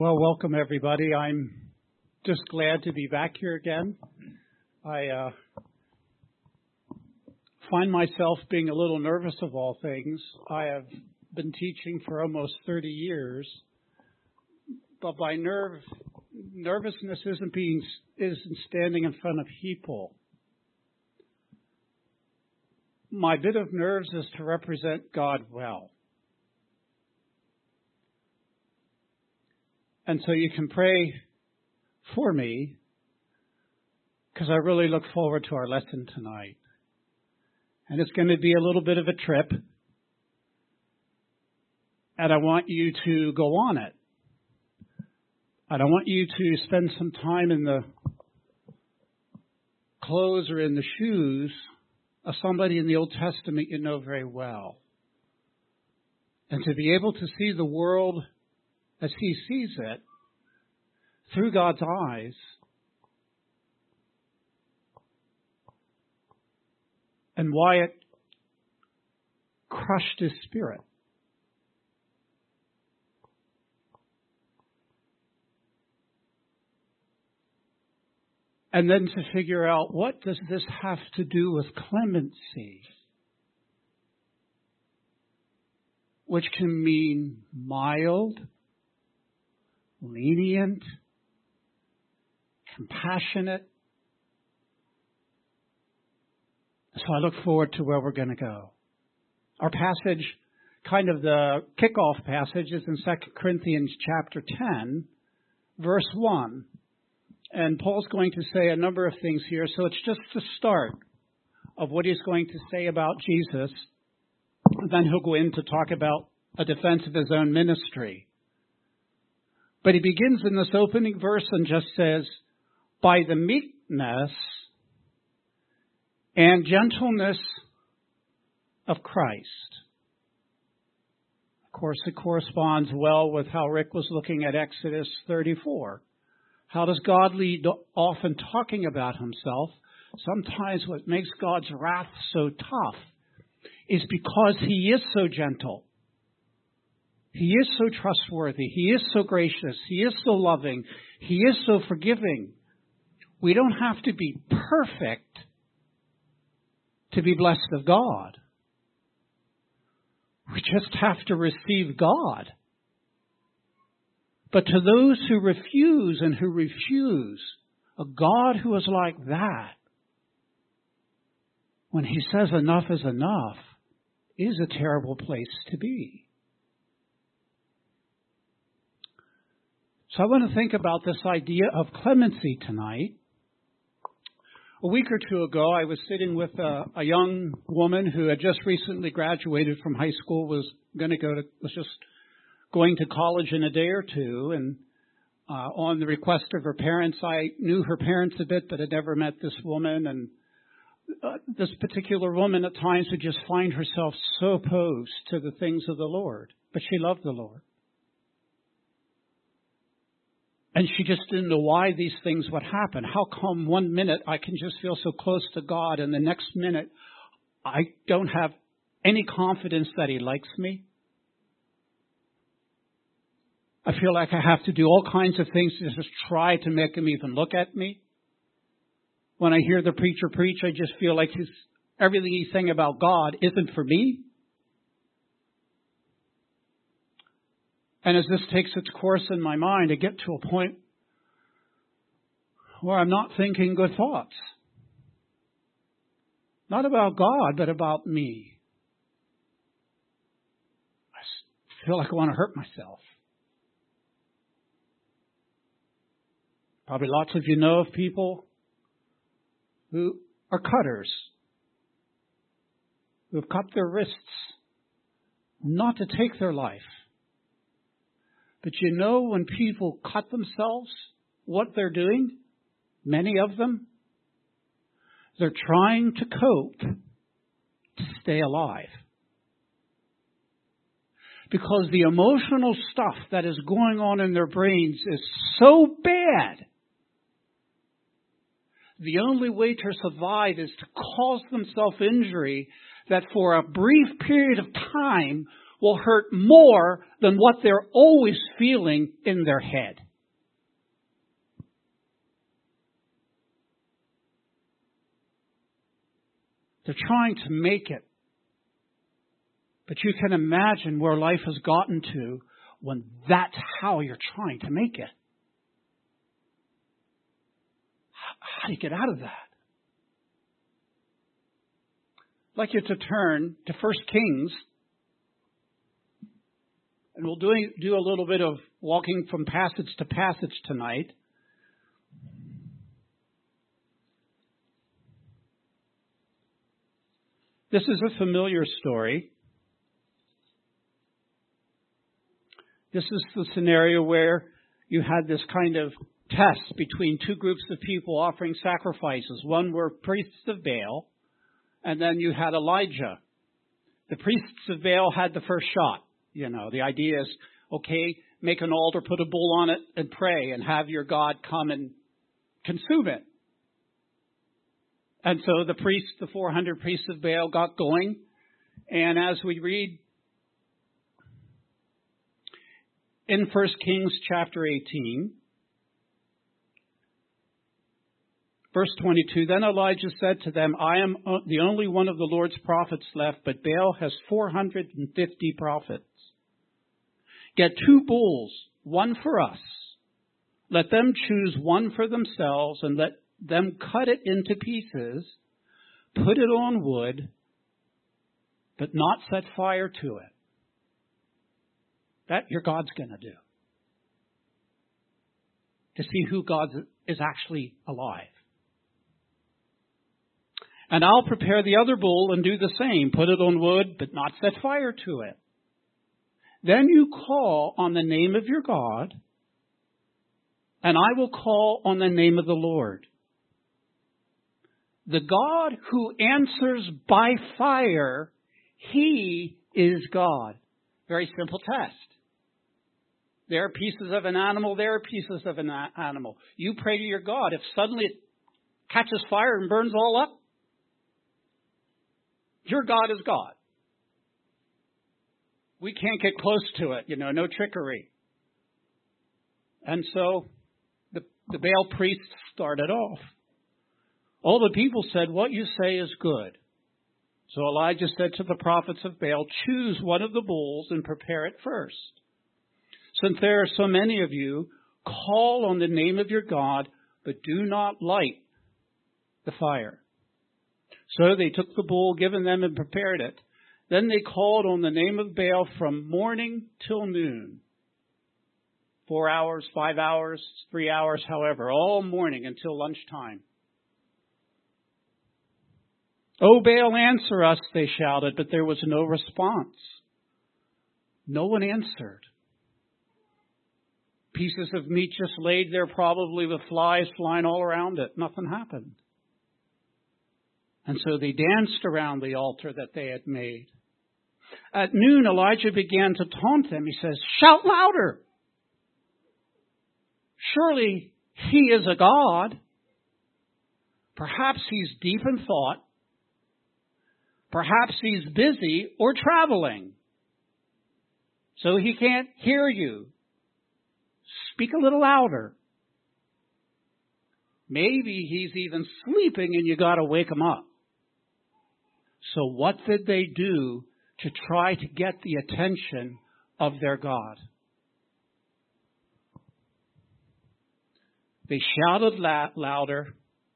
Well, welcome everybody. I'm just glad to be back here again. I find myself being a little nervous of all things. I have been teaching for almost 30 years, but my nervousness isn't standing in front of people. My bit of nerves is to represent God well. And so you can pray for me, because I really look forward to our lesson tonight. And it's going to be a little bit of a trip, and I want you to go on it. And I want you to spend some time in the clothes or in the shoes of somebody in the Old Testament you know very well. And to be able to see the world as he sees it, through God's eyes, and why it crushed his spirit. And then to figure out, what does this have to do with clemency? Which can mean mild, lenient, compassionate. So I look forward to where we're going to go. Our passage, kind of the kickoff passage, is in 2 Corinthians chapter 10, verse 1. And Paul's going to say a number of things here, so it's just the start of what he's going to say about Jesus. Then he'll go in to talk about a defense of his own ministry. But he begins in this opening verse and just says, by the meekness and gentleness of Christ. Of course, it corresponds well with how Rick was looking at Exodus 34. How does God lead often talking about himself? Sometimes what makes God's wrath so tough is because he is so gentle. He is so trustworthy. He is so gracious. He is so loving. He is so forgiving. We don't have to be perfect to be blessed of God. We just have to receive God. But to those who refuse a God who is like that, when he says enough is enough, is a terrible place to be. So I want to think about this idea of clemency tonight. A week or two ago, I was sitting with a young woman who had just recently graduated from high school, was just going to college in a day or two. And on the request of her parents, I knew her parents a bit, but had never met this woman. And this particular woman at times would just find herself so opposed to the things of the Lord. But she loved the Lord. And she just didn't know why these things would happen. How come one minute I can just feel so close to God, and the next minute I don't have any confidence that he likes me? I feel like I have to do all kinds of things to just try to make him even look at me. When I hear the preacher preach, I just feel like everything he's saying about God isn't for me. And as this takes its course in my mind, I get to a point where I'm not thinking good thoughts. Not about God, but about me. I feel like I want to hurt myself. Probably lots of you know of people who are cutters, who have cut their wrists not to take their life. But you know, when people cut themselves, what they're doing, many of them, they're trying to cope to stay alive. Because the emotional stuff that is going on in their brains is so bad. The only way to survive is to cause themselves injury that for a brief period of time will hurt more than what they're always feeling in their head. They're trying to make it. But you can imagine where life has gotten to when that's how you're trying to make it. How do you get out of that? I'd like you to turn to 1 Kings. And we'll do a little bit of walking from passage to passage tonight. This is a familiar story. This is the scenario where you had this kind of test between two groups of people offering sacrifices. One were priests of Baal, and then you had Elijah. The priests of Baal had the first shot. You know, the idea is, okay, make an altar, put a bull on it, and pray, and have your God come and consume it. And so the 400 priests of Baal got going. And as we read in 1 Kings chapter 18, verse 22, then Elijah said to them, I am the only one of the Lord's prophets left, but Baal has 450 prophets. Get 2 bulls, one for us. Let them choose one for themselves, and let them cut it into pieces, put it on wood, but not set fire to it. That your God's going to do. To see who God is actually alive. And I'll prepare the other bull and do the same. Put it on wood, but not set fire to it. Then you call on the name of your God, and I will call on the name of the Lord. The God who answers by fire, He is God. Very simple test. There are pieces of an animal, there are pieces of an animal. You pray to your God. If suddenly it catches fire and burns all up, your God is God. We can't get close to it, no trickery. And so the Baal priests started off. All the people said, what you say is good. So Elijah said to the prophets of Baal, choose one of the bulls and prepare it first. Since there are so many of you, call on the name of your God, but do not light the fire. So they took the bull given them and prepared it. Then they called on the name of Baal from morning till noon. 4 hours, 5 hours, 3 hours, however, all morning until lunchtime. "O Baal, answer us," they shouted, but there was no response. No one answered. Pieces of meat just laid there, probably with flies flying all around it. Nothing happened. And so they danced around the altar that they had made. At noon, Elijah began to taunt them. He says, "Shout louder. Surely he is a god. Perhaps he's deep in thought. Perhaps he's busy or traveling, so he can't hear you. Speak a little louder. Maybe he's even sleeping and you got to wake him up." So what did they do to try to get the attention of their God? They shouted louder,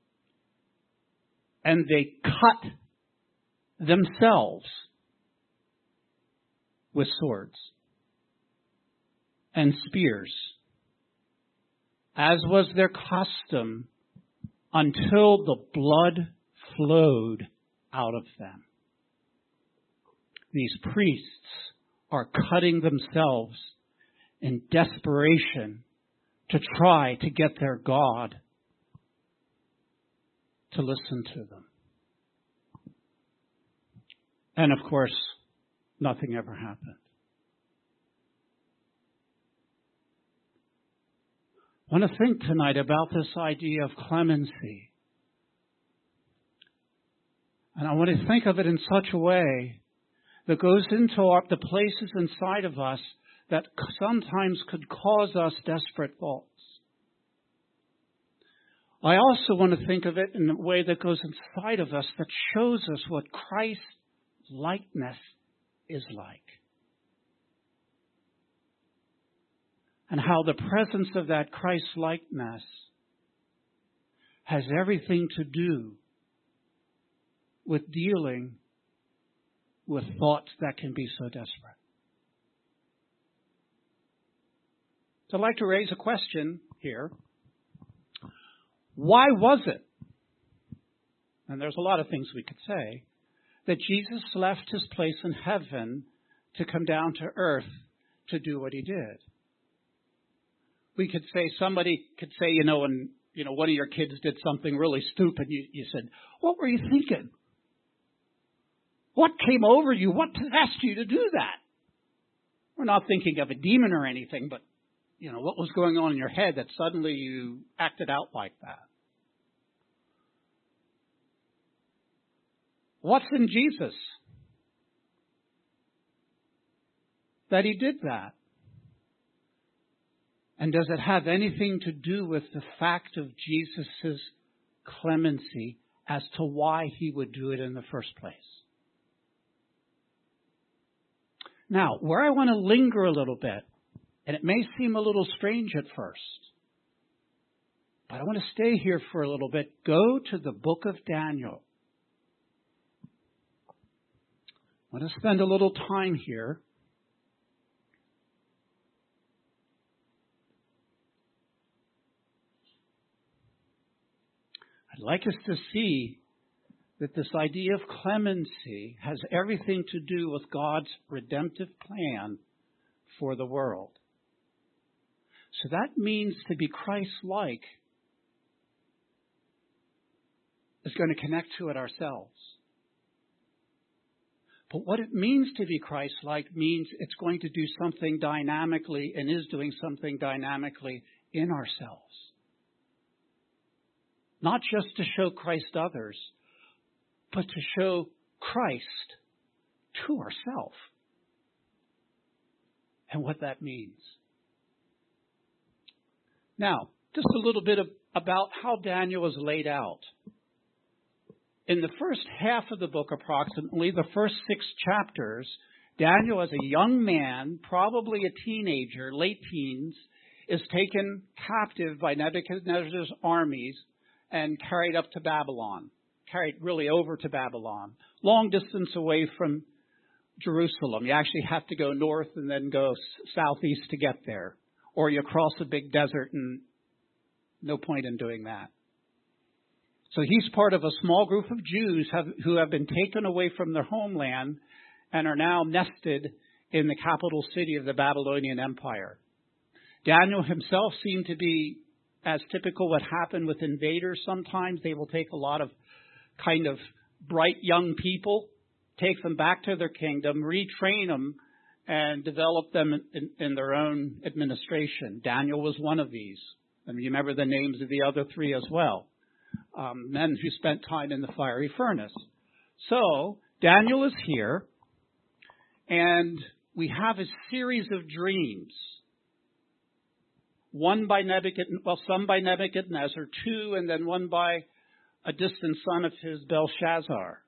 and they cut themselves with swords and spears, as was their custom, until the blood flowed out of them. These priests are cutting themselves in desperation to try to get their God to listen to them. And of course, nothing ever happened. I want to think tonight about this idea of clemency. And I want to think of it in such a way that goes into the places inside of us that sometimes could cause us desperate thoughts. I also want to think of it in a way that goes inside of us that shows us what Christ's likeness is like. And how the presence of that Christ likeness has everything to do with dealing with thoughts that can be so desperate. So I'd like to raise a question here. Why was it, and there's a lot of things we could say, that Jesus left his place in heaven to come down to earth to do what he did? We could say, somebody could say, when one of your kids did something really stupid, you said, what were you thinking? What came over you? What possessed you to do that? We're not thinking of a demon or anything, but, what was going on in your head that suddenly you acted out like that? What's in Jesus that he did that? And does it have anything to do with the fact of Jesus' clemency as to why he would do it in the first place? Now, where I want to linger a little bit, and it may seem a little strange at first, but I want to stay here for a little bit. Go to the book of Daniel. I want to spend a little time here. I'd like us to see that this idea of clemency has everything to do with God's redemptive plan for the world. So that means to be Christ-like is going to connect to it ourselves. But what it means to be Christ-like means it's going to do something dynamically and is doing something dynamically in ourselves. Not just to show Christ to others, but to show Christ to ourselves. And what that means. Now, just a little bit about how Daniel is laid out. In the first half of the book, approximately, the first 6 chapters, Daniel, as a young man, probably a teenager, late teens, is taken captive by Nebuchadnezzar's armies and carried up to Babylon, carried really over to Babylon, long distance away from Jerusalem. You actually have to go north and then go southeast to get there, or you cross a big desert, and no point in doing that. So he's part of a small group of Jews who have been taken away from their homeland and are now nested in the capital city of the Babylonian Empire. Daniel himself seemed to be, as typical what happened with invaders sometimes, they will take a lot of kind of bright young people, take them back to their kingdom, retrain them, and develop them in their own administration. Daniel was one of these. And you remember the names of the other 3 as well. Men who spent time in the fiery furnace. So, Daniel is here, and we have a series of dreams. One by some by Nebuchadnezzar, 2, and then one by a distant son of his, Belshazzar.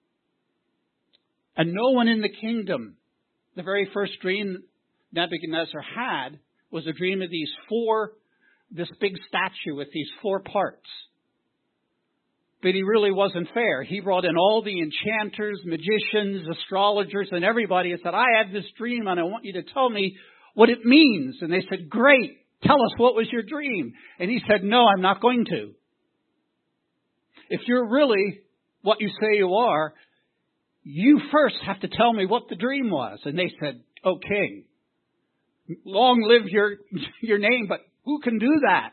And no one in the kingdom, the very first dream Nebuchadnezzar had was a dream of this big statue with these 4 parts. But he really wasn't fair. He brought in all the enchanters, magicians, astrologers, and everybody and said, I have this dream and I want you to tell me what it means. And they said, great, tell us what was your dream. And he said, no, I'm not going to. If you're really what you say you are, you first have to tell me what the dream was. And they said, oh, king, long live your name, but who can do that?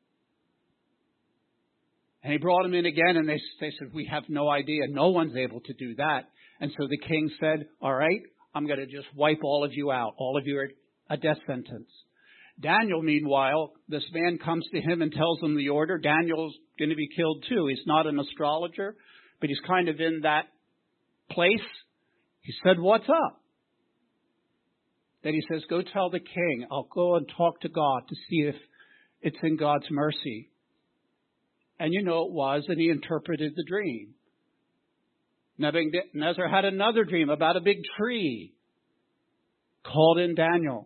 And he brought him in again, and they said, we have no idea. No one's able to do that. And so the king said, all right, I'm going to just wipe all of you out. All of you are a death sentence. Daniel, meanwhile, this man comes to him and tells him the order. Daniel's going to be killed too. He's not an astrologer, but he's kind of in that place. He said, "What's up?" Then he says, "Go tell the king. I'll go and talk to God to see if it's in God's mercy." And you know it was, and he interpreted the dream. Nebuchadnezzar had another dream about a big tree. Called in Daniel.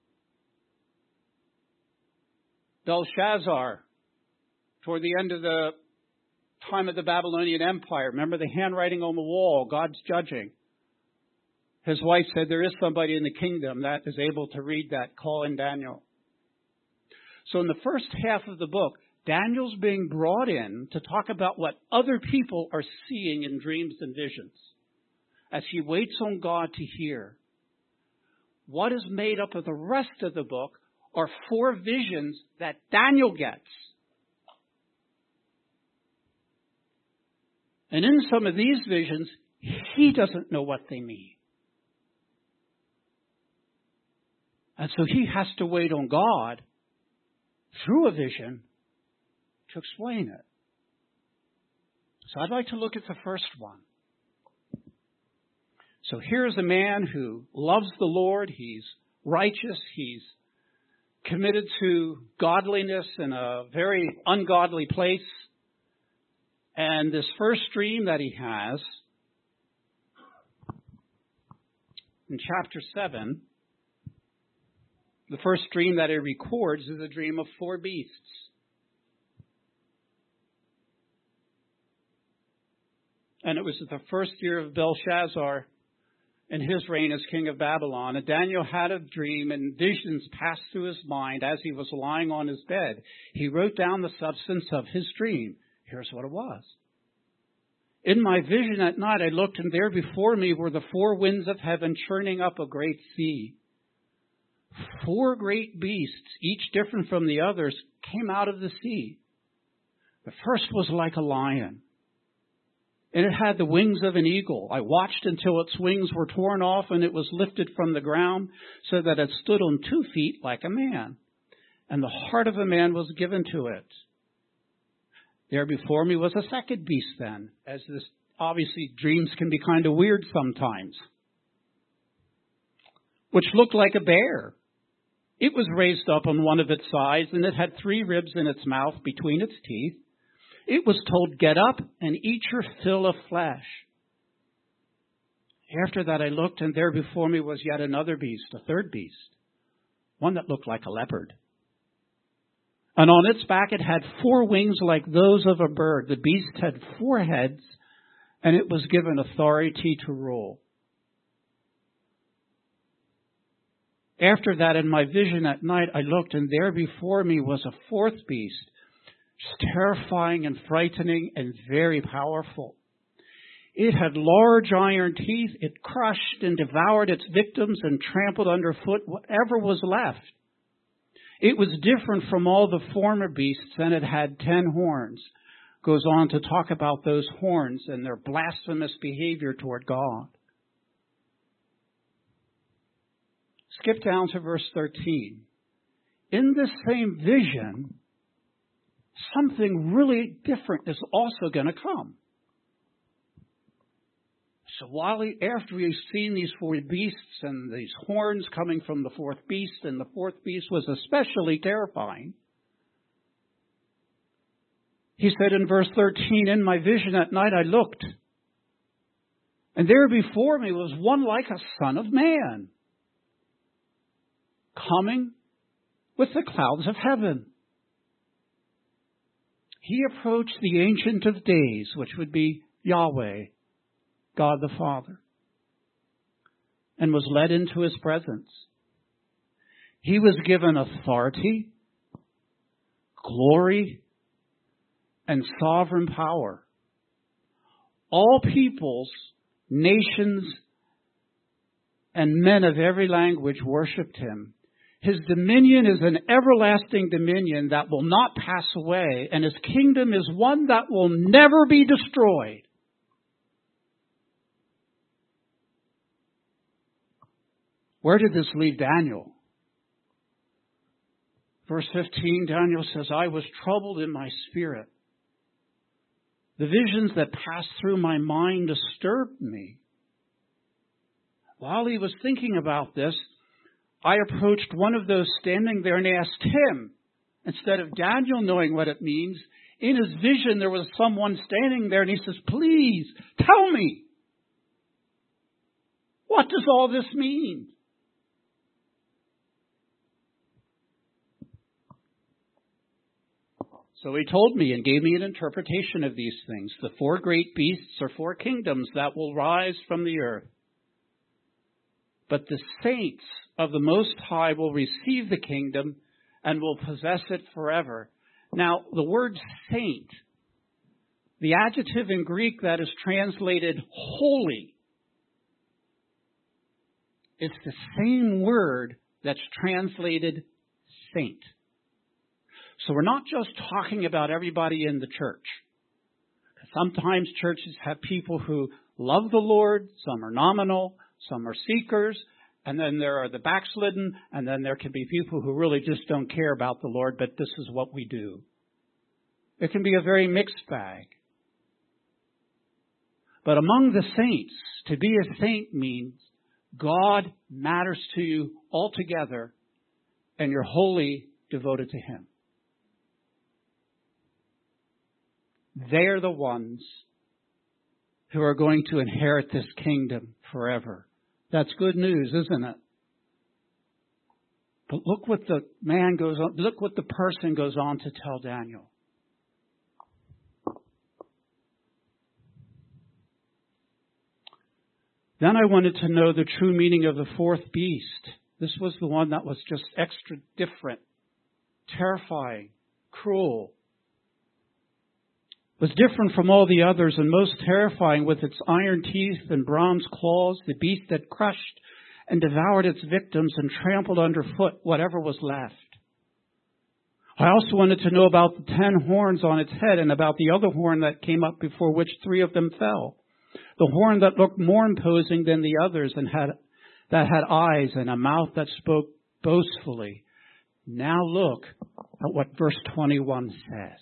Belshazzar, toward the end of the time of the Babylonian Empire, remember the handwriting on the wall, God's judging. His wife said, "There is somebody in the kingdom that is able to read that. Call in Daniel." So in the first half of the book, Daniel's being brought in to talk about what other people are seeing in dreams and visions as he waits on God to hear. What is made up of the rest of the book are 4 visions that Daniel gets. And in some of these visions, he doesn't know what they mean. And so he has to wait on God through a vision to explain it. So I'd like to look at the first one. So here's a man who loves the Lord. He's righteous. He's committed to godliness in a very ungodly place. And this first dream that he has in chapter 7, the first dream that he records is a dream of 4 beasts. And it was the first year of Belshazzar in his reign as king of Babylon. And Daniel had a dream, and visions passed through his mind as he was lying on his bed. He wrote down the substance of his dream. Here's what it was. "In my vision at night I looked, and there before me were the 4 winds of heaven churning up a great sea. 4 great beasts, each different from the others, came out of the sea. The first was like a lion, and it had the wings of an eagle. I watched until its wings were torn off, and it was lifted from the ground so that it stood on 2 feet like a man. And the heart of a man was given to it. There before me was a second beast then," as this obviously dreams can be kind of weird sometimes, "which looked like a bear. It was raised up on one of its sides, and it had 3 ribs in its mouth between its teeth. It was told, 'Get up and eat your fill of flesh.' After that I looked, and there before me was yet another beast, a third beast, one that looked like a leopard. And on its back it had 4 wings like those of a bird. The beast had 4 heads, and it was given authority to rule. After that, in my vision at night, I looked, and there before me was a 4th beast, terrifying and frightening and very powerful. It had large iron teeth. It crushed and devoured its victims and trampled underfoot whatever was left. It was different from all the former beasts, and it had 10 horns. Goes on to talk about those horns and their blasphemous behavior toward God. Skip down to verse 13. In this same vision, something really different is also going to come. So after we've seen these 4 beasts and these horns coming from the 4th beast, and the 4th beast was especially terrifying, he said in verse 13, "In my vision at night I looked, and there before me was one like a son of man, coming with the clouds of heaven. He approached the Ancient of Days," which would be Yahweh, God the Father, "and was led into his presence. He was given authority, glory, and sovereign power. All peoples, nations, and men of every language worshipped him. His dominion is an everlasting dominion that will not pass away, and his kingdom is one that will never be destroyed." Where did this leave Daniel? Verse 15, Daniel says, "I was troubled in my spirit. The visions that passed through my mind disturbed me. While he was thinking about this, I approached one of those standing there and asked him, instead of Daniel knowing what it means, in his vision there was someone standing there and he says, please tell me, what does all this mean? So he told me and gave me an interpretation of these things. The 4 great beasts are 4 kingdoms that will rise from the earth. But the saints of the Most High will receive the kingdom and will possess it forever. Now, the word saint, the adjective in Greek that is translated holy, it's the same word that's translated saint. So we're not just talking about everybody in the church. Sometimes churches have people who love the Lord, some are nominal, some are seekers, and then there are the backslidden, and then there can be people who really just don't care about the Lord, but this is what we do. It can be a very mixed bag. But among the saints, to be a saint means God matters to you altogether, and you're wholly devoted to Him. They're the ones who are going to inherit this kingdom forever. That's good news, isn't it? But look what the man goes on, look what the person goes on to tell Daniel. Then I wanted to know the true meaning of the 4th beast. This was the one that was just extra different, terrifying, cruel. Was different from all the others and most terrifying with its iron teeth and bronze claws, the beast that crushed and devoured its victims and trampled underfoot whatever was left. I also wanted to know about the 10 horns on its head and about the other horn that came up before which 3 of them fell. The horn that looked more imposing than the others and that had eyes and a mouth that spoke boastfully. Now look at what verse 21 says.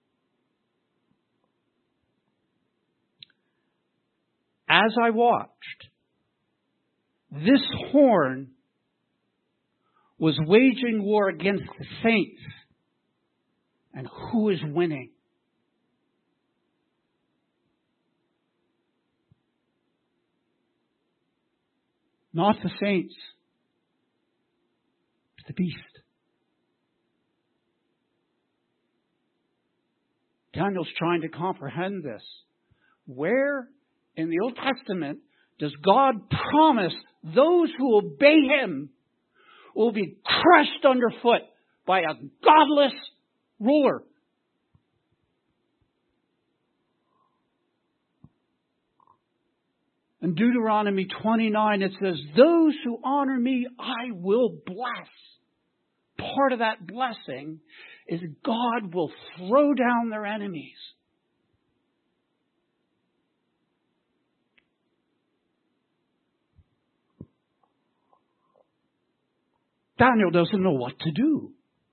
As I watched, this horn was waging war against the saints. And who is winning? Not the saints, but the beast. Daniel's trying to comprehend this. Where in the Old Testament does God promise those who obey Him will be crushed underfoot by a godless ruler? In Deuteronomy 29, it says, those who honor me, I will bless. Part of that blessing is God will throw down their enemies. Daniel doesn't know what to do.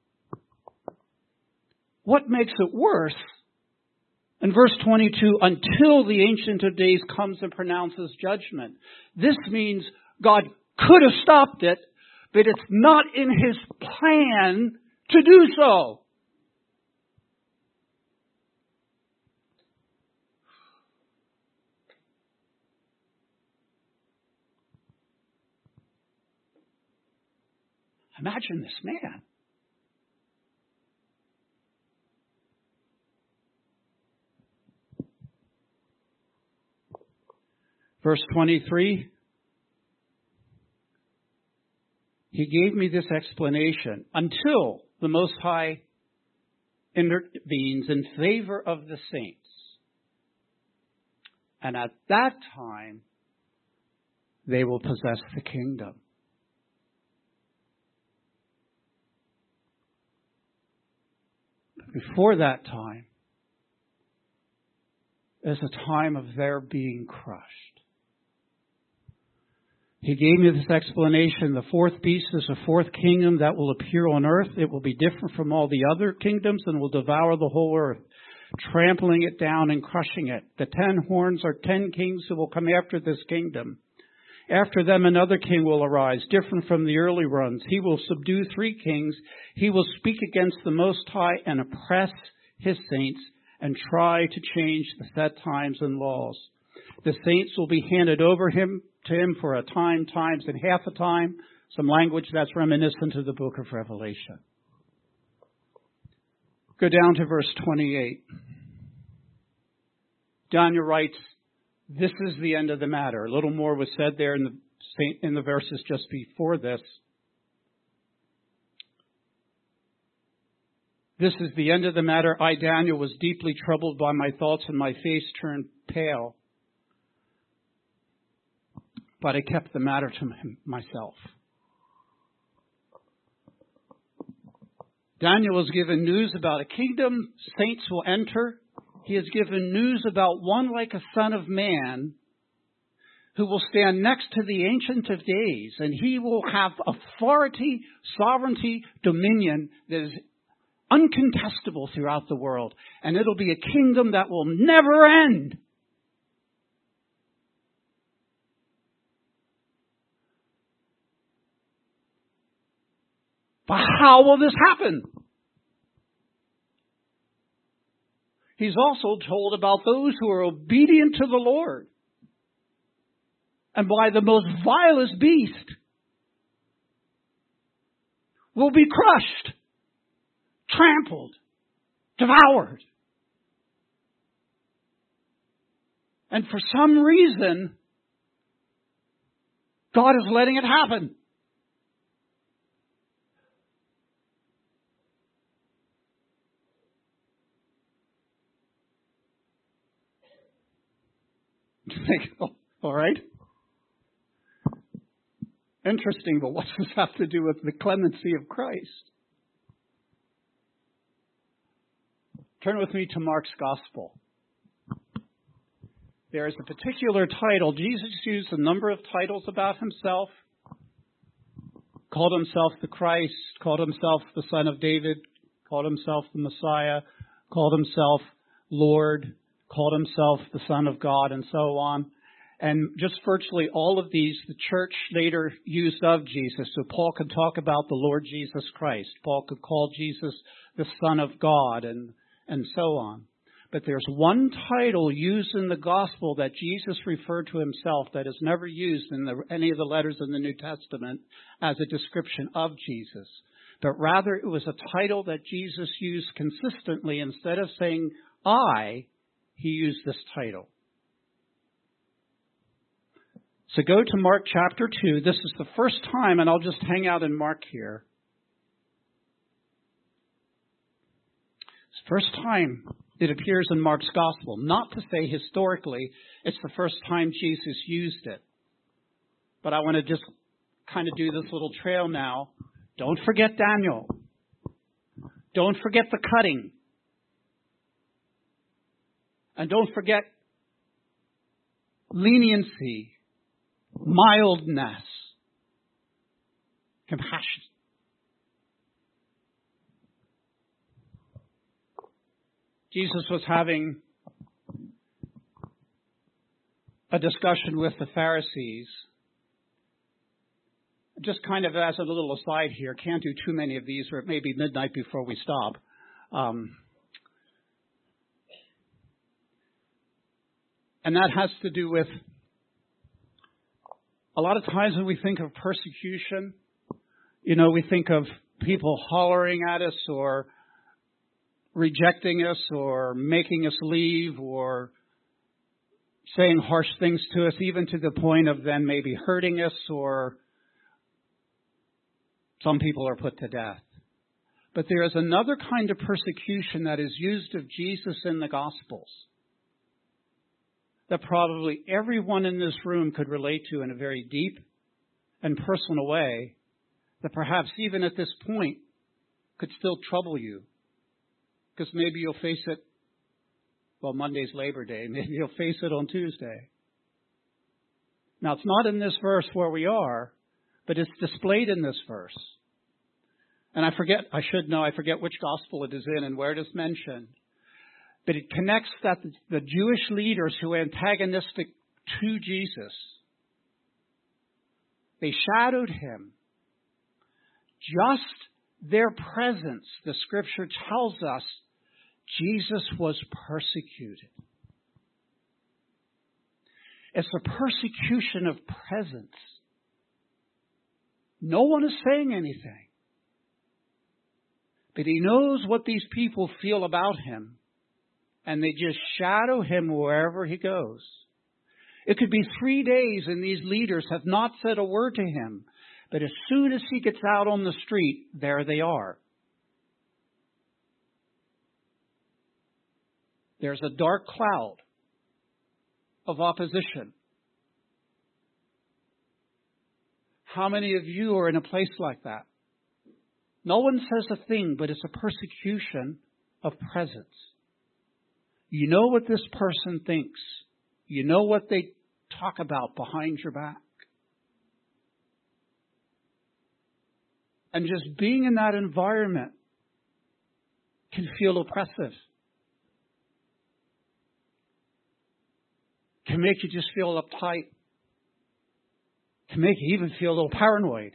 What makes it worse? In verse 22, until the Ancient of Days comes and pronounces judgment. This means God could have stopped it, but it's not in His plan to do so. Imagine this man. Verse 23, He gave me this explanation. Until the Most High intervenes in favor of the saints. And at that time, they will possess the kingdom. Before that time is a time of their being crushed. He gave me this explanation. The 4th beast is a 4th kingdom that will appear on earth. It will be different from all the other kingdoms and will devour the whole earth, trampling it down and crushing it. The 10 horns are 10 kings who will come after this kingdom. After them another king will arise, different from the early ones. He will subdue 3 kings. He will speak against the Most High and oppress his saints and try to change the set times and laws. The saints will be handed over to him for a time, times and half a time. Some language that's reminiscent of the book of Revelation. Go down to verse 28. Daniel writes, this is the end of the matter. A little more was said there in the verses just before this. This is the end of the matter. I, Daniel, was deeply troubled by my thoughts, and my face turned pale. But I kept the matter to myself. Daniel was given news about a kingdom saints will enter. He is given news about one like a son of man who will stand next to the Ancient of Days, and he will have authority, sovereignty, dominion that is uncontestable throughout the world. And it'll be a kingdom that will never end. But how will this happen? He's also told about those who are obedient to the Lord. And by the most vilest beast will be crushed, trampled, devoured. And for some reason, God is letting it happen. All right. Interesting, but what does this have to do with the clemency of Christ? Turn with me to Mark's Gospel. There is a particular title. Jesus used a number of titles about himself. Called himself the Christ, called himself the Son of David, called himself the Messiah, called himself Lord, called himself the Son of God, and so on. And just virtually all of these, the church later used of Jesus. So Paul could talk about the Lord Jesus Christ. Paul could call Jesus the Son of God, and so on. But there's one title used in the gospel that Jesus referred to himself that is never used in any of the letters in the New Testament as a description of Jesus. But rather it was a title that Jesus used consistently. Instead of saying I, he used this title. So go to Mark chapter 2. This is the first time, and I'll just hang out in Mark here. It's the first time it appears in Mark's gospel. Not to say historically it's the first time Jesus used it. But I want to just kind of do this little trail now. Don't forget Daniel. Don't forget the cutting. And don't forget leniency, mildness, compassion. Jesus was having a discussion with the Pharisees. Just kind of as a little aside here, can't do too many of these, or it may be midnight before we stop. And that has to do with a lot of times when we think of persecution, we think of people hollering at us or rejecting us or making us leave or saying harsh things to us, even to the point of then maybe hurting us, or some people are put to death. But there is another kind of persecution that is used of Jesus in the Gospels that probably everyone in this room could relate to in a very deep and personal way, that perhaps even at this point could still trouble you. Because maybe you'll face it, Monday's Labor Day. Maybe you'll face it on Tuesday. Now, it's not in this verse where we are, but it's displayed in this verse. And I forget which gospel it is in and where it is mentioned. But it connects that the Jewish leaders who were antagonistic to Jesus They shadowed him. Just their presence, the Scripture tells us, Jesus was persecuted. It's a persecution of presence. No one is saying anything. But he knows what these people feel about him, and they just shadow him wherever he goes. It could be 3 days and these leaders have not said a word to him, but as soon as he gets out on the street, there they are. There's a dark cloud of opposition. How many of you are in a place like that? No one says a thing, but it's a persecution of presence. You know what this person thinks. You know what they talk about behind your back. And just being in that environment can feel oppressive. Can make you just feel uptight. Can make you even feel a little paranoid.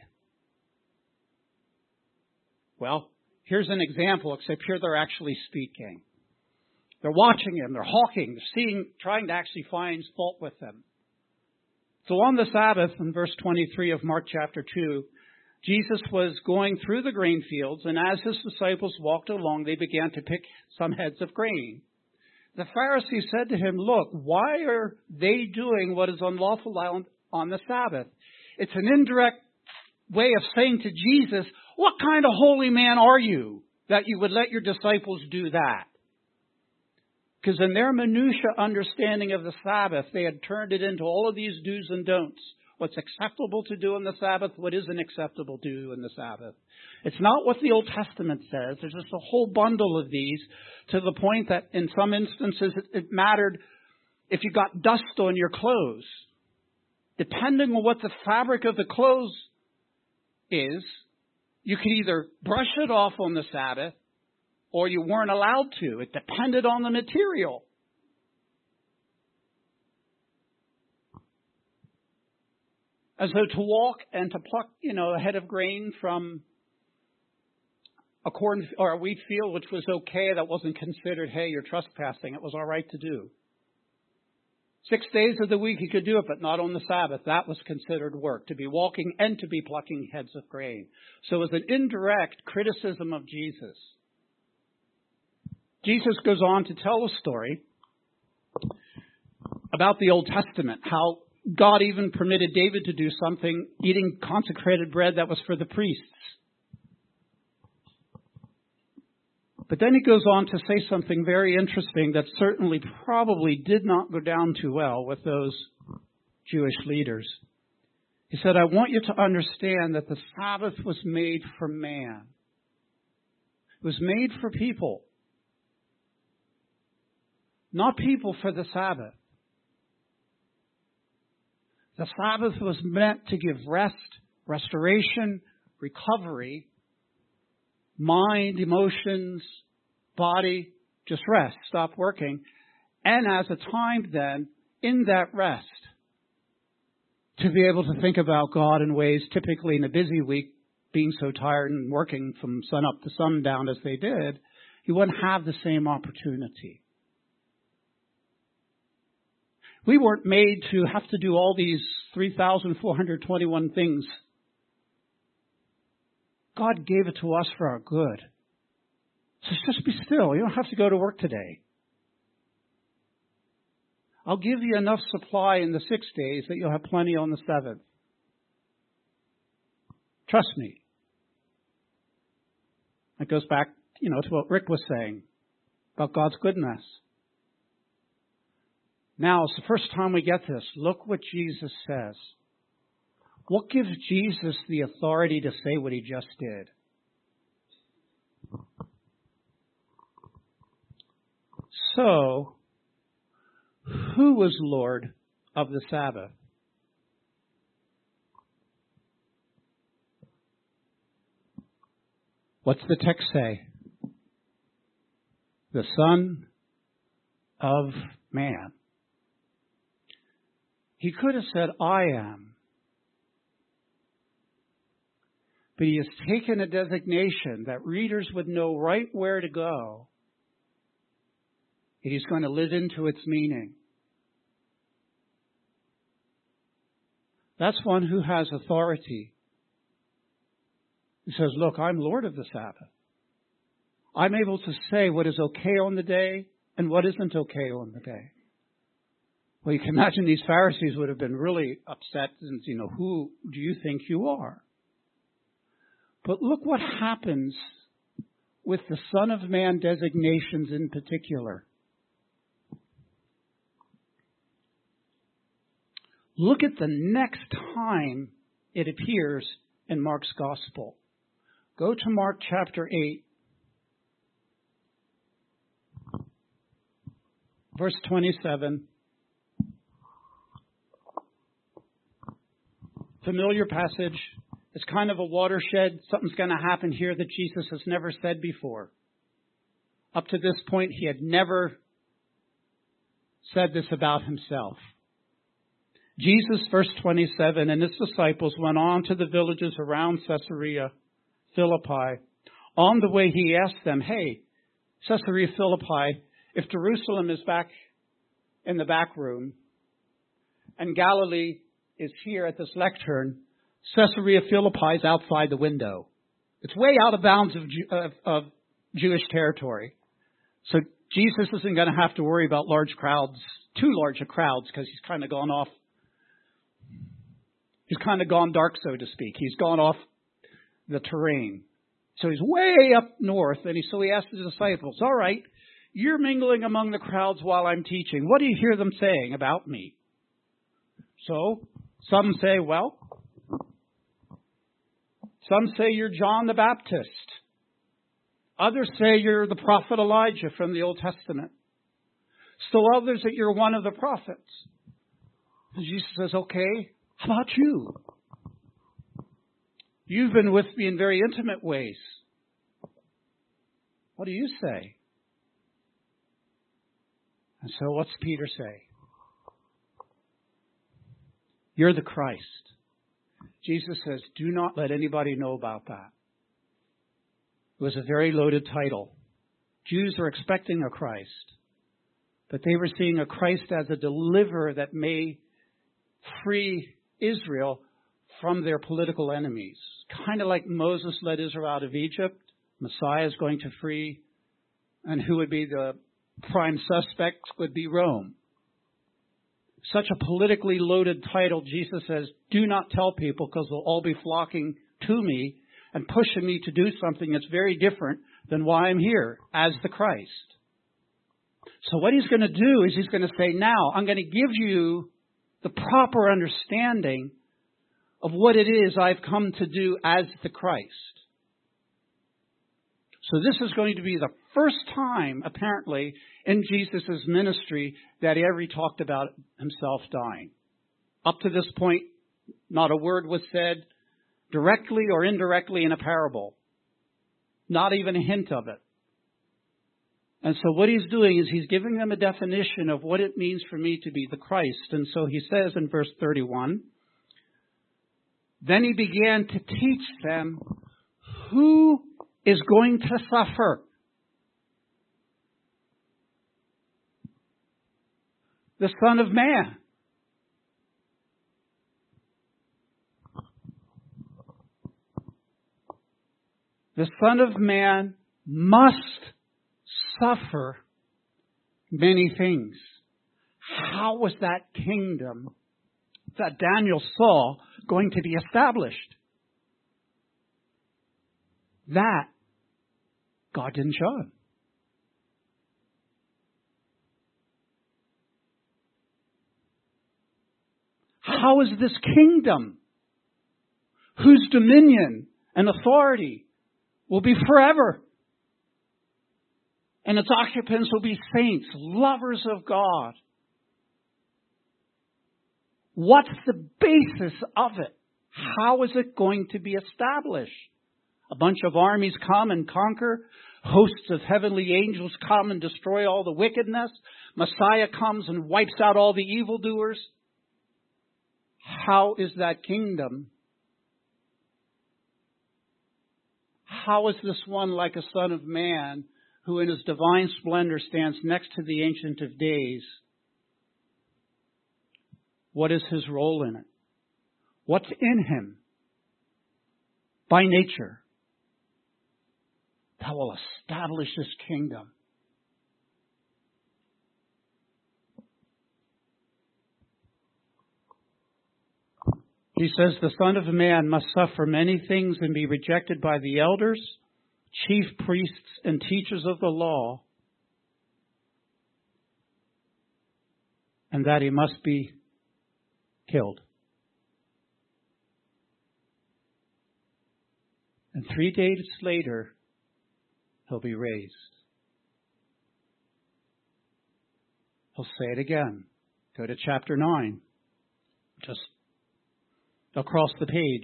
Well, here's an example, except here they're actually speaking. They're watching him, they're hawking, they're trying to actually find fault with him. So on the Sabbath, in verse 23 of Mark chapter 2, Jesus was going through the grain fields, and as his disciples walked along, they began to pick some heads of grain. The Pharisees said to him, "Look, why are they doing what is unlawful on the Sabbath?" It's an indirect way of saying to Jesus, what kind of holy man are you that you would let your disciples do that? Because in their minutiae understanding of the Sabbath, they had turned it into all of these do's and don'ts. What's acceptable to do on the Sabbath, what isn't acceptable to do on the Sabbath. It's not what the Old Testament says. There's just a whole bundle of these, to the point that in some instances it mattered if you got dust on your clothes. Depending on what the fabric of the clothes is, you could either brush it off on the Sabbath or you weren't allowed to. It depended on the material. As though to walk and to pluck, a head of grain from a corn or a wheat field, which was okay, that wasn't considered, hey, you're trespassing. It was all right to do. 6 days of the week he could do it, but not on the Sabbath. That was considered work, to be walking and to be plucking heads of grain. So it was an indirect criticism of Jesus. Jesus goes on to tell a story about the Old Testament, how God even permitted David to do something, eating consecrated bread that was for the priests. But then he goes on to say something very interesting that certainly probably did not go down too well with those Jewish leaders. He said, I want you to understand that the Sabbath was made for man. It was made for people. Not people for the Sabbath. The Sabbath was meant to give rest, restoration, recovery, mind, emotions, body, just rest, stop working. And as a time then, in that rest, to be able to think about God in ways typically in a busy week, being so tired and working from sun up to sundown as they did, you wouldn't have the same opportunity. We weren't made to have to do all these 3,421 things. God gave it to us for our good. So just be still. You don't have to go to work today. I'll give you enough supply in the 6 days that you'll have plenty on the 7th. Trust me. It goes back, to what Rick was saying about God's goodness. Now, it's the first time we get this. Look what Jesus says. What gives Jesus the authority to say what he just did? So, who was Lord of the Sabbath? What's the text say? The Son of Man. He could have said, I am. But he has taken a designation that readers would know right where to go. And he's going to live into its meaning. That's one who has authority. He says, look, I'm Lord of the Sabbath. I'm able to say what is okay on the day and what isn't okay on the day. Well, you can imagine these Pharisees would have been really upset and, who do you think you are? But look what happens with the Son of Man designations in particular. Look at the next time it appears in Mark's Gospel. Go to Mark chapter 8, verse 27. Familiar passage. It's kind of a watershed. Something's going to happen here that Jesus has never said before. Up to this point, he had never said this about himself. Jesus, verse 27, and his disciples went on to the villages around Caesarea Philippi. On the way, he asked them, hey, Caesarea Philippi, if Jerusalem is back in the back room and Galilee is here at this lectern, Caesarea Philippi is outside the window. It's way out of bounds of Jewish territory. So Jesus isn't going to have to worry about too large crowds, because he's kind of gone off. He's kind of gone dark, so to speak. He's gone off the terrain. So he's way up north, and so he asked the disciples, all right, you're mingling among the crowds while I'm teaching. What do you hear them saying about me? So some say, some say you're John the Baptist. Others say you're the prophet Elijah from the Old Testament. Still others that you're one of the prophets. And Jesus says, okay, how about you? You've been with me in very intimate ways. What do you say? And so what's Peter say? You're the Christ. Jesus says, do not let anybody know about that. It was a very loaded title. Jews are expecting a Christ, but they were seeing a Christ as a deliverer that may free Israel from their political enemies. Kind of like Moses led Israel out of Egypt. Messiah is going to free. And who would be the prime suspect would be Rome. Such a politically loaded title, Jesus says, do not tell people, because they'll all be flocking to me and pushing me to do something that's very different than why I'm here as the Christ. So what he's going to do is he's going to say, now I'm going to give you the proper understanding of what it is I've come to do as the Christ. So this is going to be the first time, apparently, in Jesus' ministry that he ever talked about himself dying. Up to this point, not a word was said directly or indirectly in a parable. Not even a hint of it. And so what he's doing is he's giving them a definition of what it means for me to be the Christ. And so he says in verse 31, then he began to teach them who is going to suffer. The Son of Man. The Son of Man must suffer many things. How was that kingdom that Daniel saw going to be established? That God didn't show him. How is this kingdom, whose dominion and authority will be forever, and its occupants will be saints, lovers of God? What's the basis of it? How is it going to be established? A bunch of armies come and conquer. Hosts of heavenly angels come and destroy all the wickedness. Messiah comes and wipes out all the evildoers. How is that kingdom how is this one like a son of man who in his divine splendor stands next to the Ancient of Days? What is his role in it? What's in him by nature that will establish his kingdom? He says the Son of Man must suffer many things and be rejected by the elders, chief priests, and teachers of the law, and that he must be killed. And 3 days later, he'll be raised. He'll say it again. Go to chapter 9. Just across the page.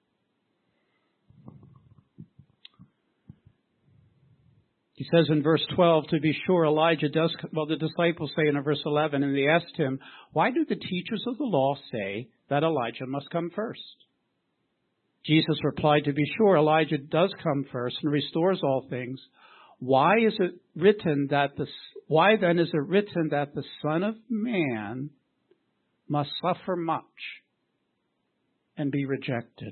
He says in verse 12, to be sure, Elijah does, well, the disciples say in verse 11, and they asked him, why do the teachers of the law say that Elijah must come first? Jesus replied, to be sure, Elijah does come first and restores all things. Why then is it written that the Son of Man must suffer much and be rejected?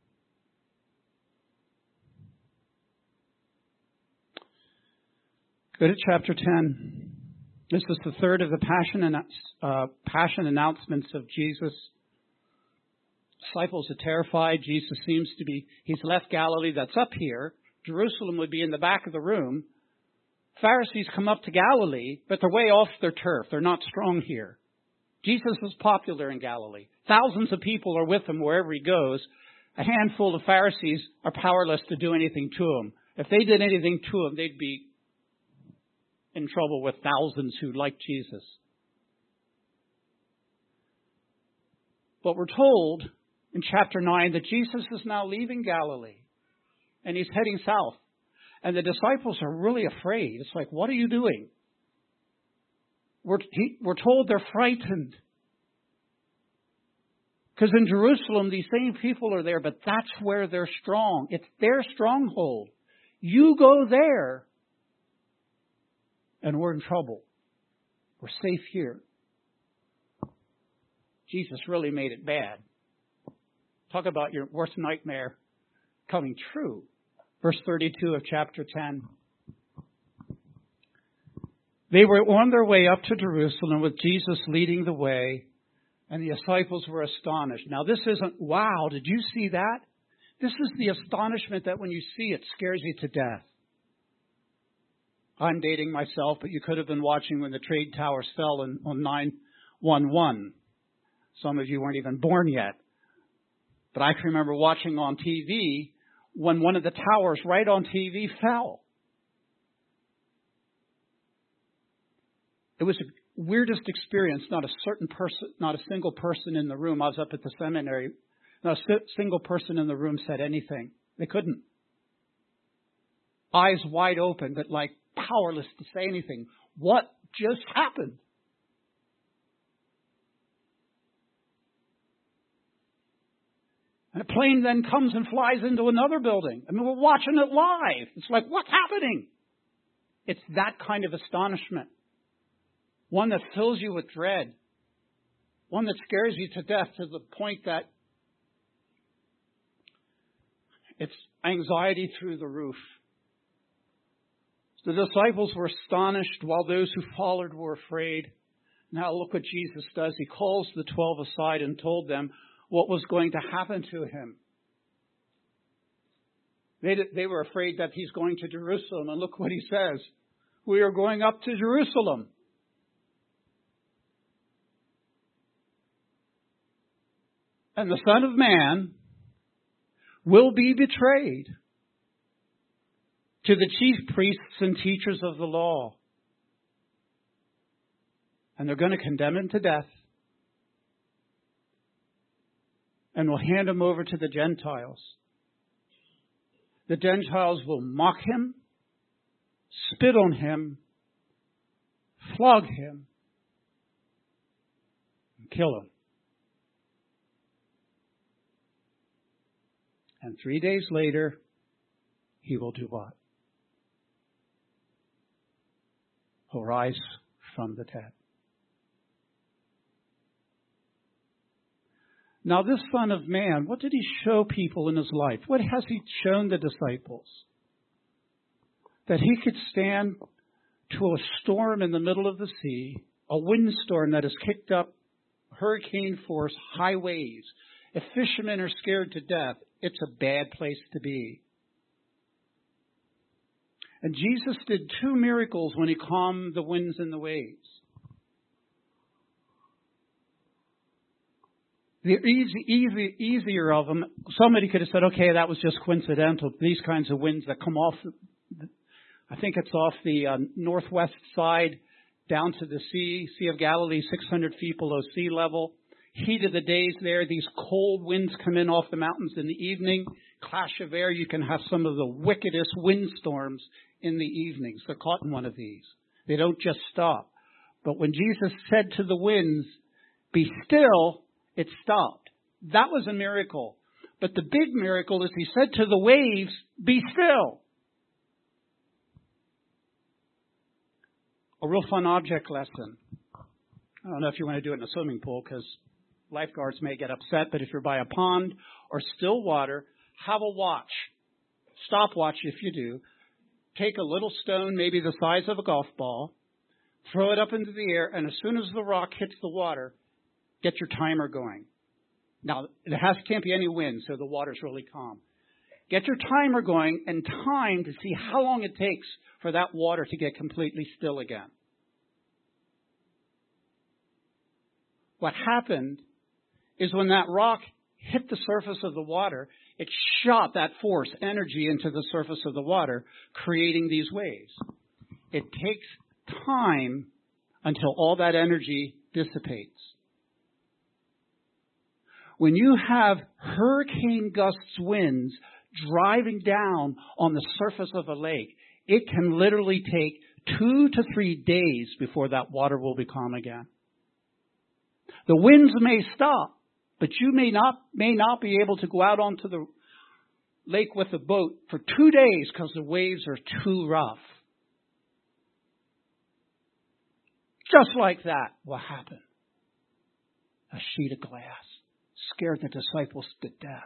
Go to chapter 10. This is the third of the passion announcements of Jesus. Disciples are terrified. Jesus seems to be, he's left Galilee, that's up here. Jerusalem would be in the back of the room. Pharisees come up to Galilee, but they're way off their turf. They're not strong here. Jesus is popular in Galilee. Thousands of people are with him wherever he goes. A handful of Pharisees are powerless to do anything to him. If they did anything to him, they'd be in trouble with thousands who like Jesus. But we're told in chapter 9 that Jesus is now leaving Galilee and he's heading south. And the disciples are really afraid. It's like, what are you doing? We're told they're frightened. Because in Jerusalem, these same people are there, but that's where they're strong. It's their stronghold. You go there, and we're in trouble. We're safe here. Jesus really made it bad. Talk about your worst nightmare coming true. Verse 32 of chapter 10. They were on their way up to Jerusalem with Jesus leading the way, and the disciples were astonished. Now, this isn't, wow, did you see that? This is the astonishment that when you see it, scares you to death. I'm dating myself, but you could have been watching when the trade towers fell on 9/11. Some of you weren't even born yet. But I can remember watching on TV when one of the towers right on TV fell. It was the weirdest experience. Not a single person in the room. I was up at the seminary. Not a single person in the room said anything. They couldn't. Eyes wide open, but like powerless to say anything. What just happened? And a plane then comes and flies into another building. I mean, we're watching it live. It's like, what's happening? It's that kind of astonishment. One that fills you with dread. One that scares you to death to the point that it's anxiety through the roof. The disciples were astonished while those who followed were afraid. Now look what Jesus does. He calls the 12 aside and told them what was going to happen to him. They were afraid that he's going to Jerusalem. And look what he says. We are going up to Jerusalem. And the Son of Man will be betrayed to the chief priests and teachers of the law. And they're going to condemn him to death. And will hand him over to the Gentiles. The Gentiles will mock him, spit on him, flog him, and kill him. And 3 days later, He will do what? He'll rise from the dead. Now, this Son of Man, what did he show people in his life? What has he shown the disciples? That he could stand to a storm in the middle of the sea, a windstorm that has kicked up hurricane force, high waves. If fishermen are scared to death, it's a bad place to be. And Jesus did 2 miracles when he calmed the winds and the waves. The easier of them, somebody could have said, okay, that was just coincidental. These kinds of winds that come off, I think it's off the northwest side down to the Sea of Galilee, 600 feet below sea level. Heat of the days there, these cold winds come in off the mountains in the evening. Clash of air, you can have some of the wickedest windstorms in the evenings. They're caught in one of these. They don't just stop. But when Jesus said to the winds, be still, it stopped. That was a miracle. But the big miracle is he said to the waves, be still. A real fun object lesson. I don't know if you want to do it in a swimming pool because lifeguards may get upset, but if you're by a pond or still water, have a watch. Stopwatch if you do. Take a little stone, maybe the size of a golf ball, throw it up into the air, and as soon as the rock hits the water, get your timer going. Now, can't be any wind, so the water's really calm. Get your timer going and time to see how long it takes for that water to get completely still again. What happened is when that rock hit the surface of the water, it shot that force, energy into the surface of the water, creating these waves. It takes time until all that energy dissipates. When you have hurricane gusts winds driving down on the surface of a lake, it can literally take 2 to 3 days before that water will be calm again. The winds may stop, but you may not be able to go out onto the lake with a boat for 2 days because the waves are too rough. Just like that will happen. A sheet of glass scared the disciples to death.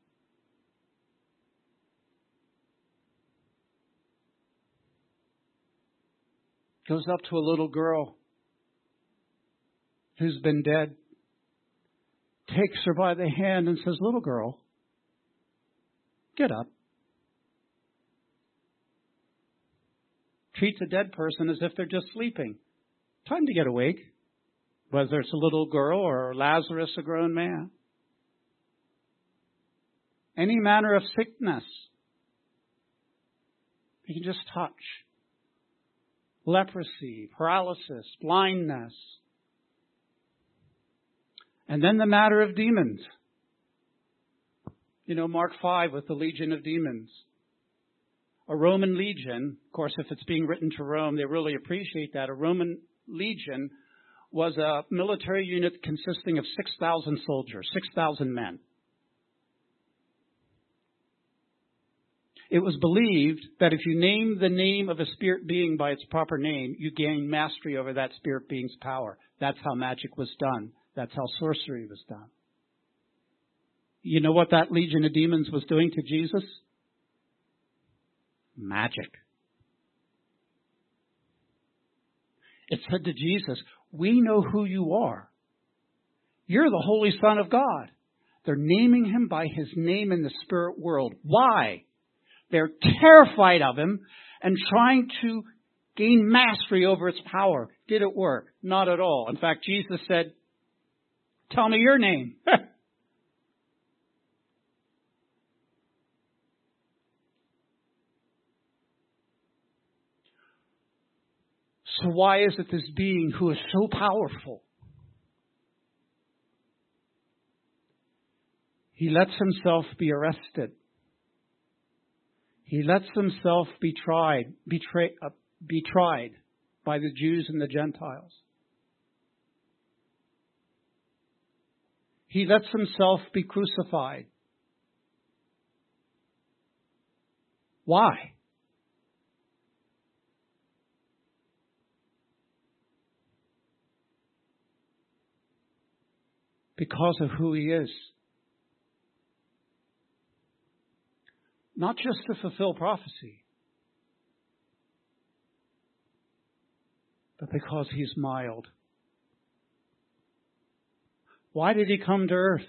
Goes up to a little girl who's been dead, takes her by the hand and says, little girl, get up. Treats a dead person as if they're just sleeping. Time to get awake, whether it's a little girl or Lazarus, a grown man. Any manner of sickness, you can just touch. Leprosy, paralysis, blindness. And then the matter of demons. You know, Mark 5 with the legion of demons. A Roman legion, of course, if it's being written to Rome, they really appreciate that. A Roman legion was a military unit consisting of 6,000 soldiers, 6,000 men. It was believed that if you name the name of a spirit being by its proper name, you gain mastery over that spirit being's power. That's how magic was done. That's how sorcery was done. You know what that legion of demons was doing to Jesus? Magic. It said to Jesus, we know who you are. You're the Holy Son of God. They're naming him by his name in the spirit world. Why? They're terrified of him and trying to gain mastery over its power. Did it work? Not at all. In fact, Jesus said, tell me your name. So why is it this being who is so powerful, he lets himself be arrested? He lets himself be tried by the Jews and the Gentiles. He lets himself be crucified. Why? Because of who He is. Not just to fulfill prophecy, but because He's mild. Why did He come to earth?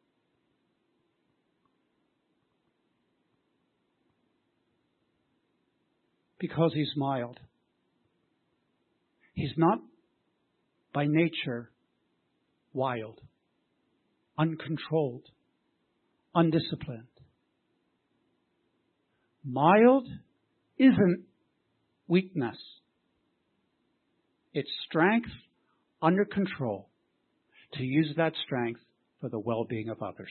Because He's mild. He's not by nature wild, uncontrolled, undisciplined. Mild isn't weakness. It's strength under control to use that strength for the well-being of others.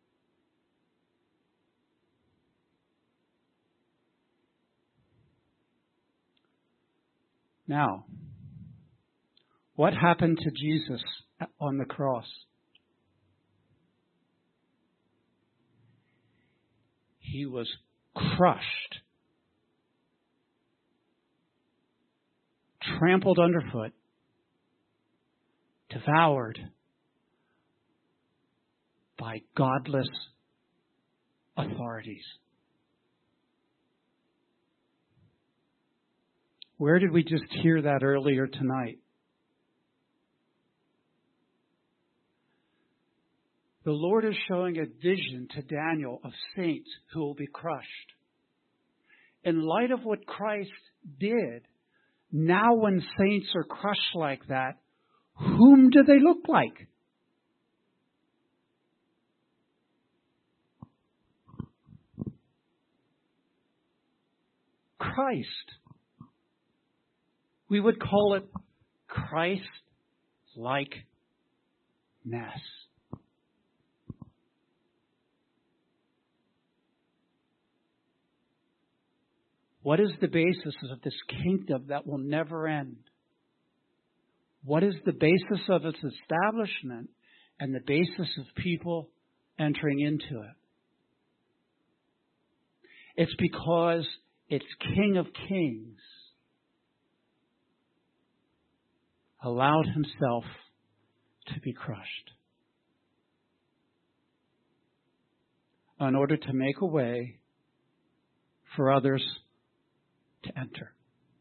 Now, what happened to Jesus on the cross? He was crushed, trampled underfoot, devoured by godless authorities. Where did we just hear that earlier tonight? The Lord is showing a vision to Daniel of saints who will be crushed. In light of what Christ did, now when saints are crushed like that, whom do they look like? Christ. We would call it Christ-likeness. What is the basis of this kingdom that will never end? What is the basis of its establishment and the basis of people entering into it? It's because its King of Kings allowed Himself to be crushed in order to make a way for others to enter.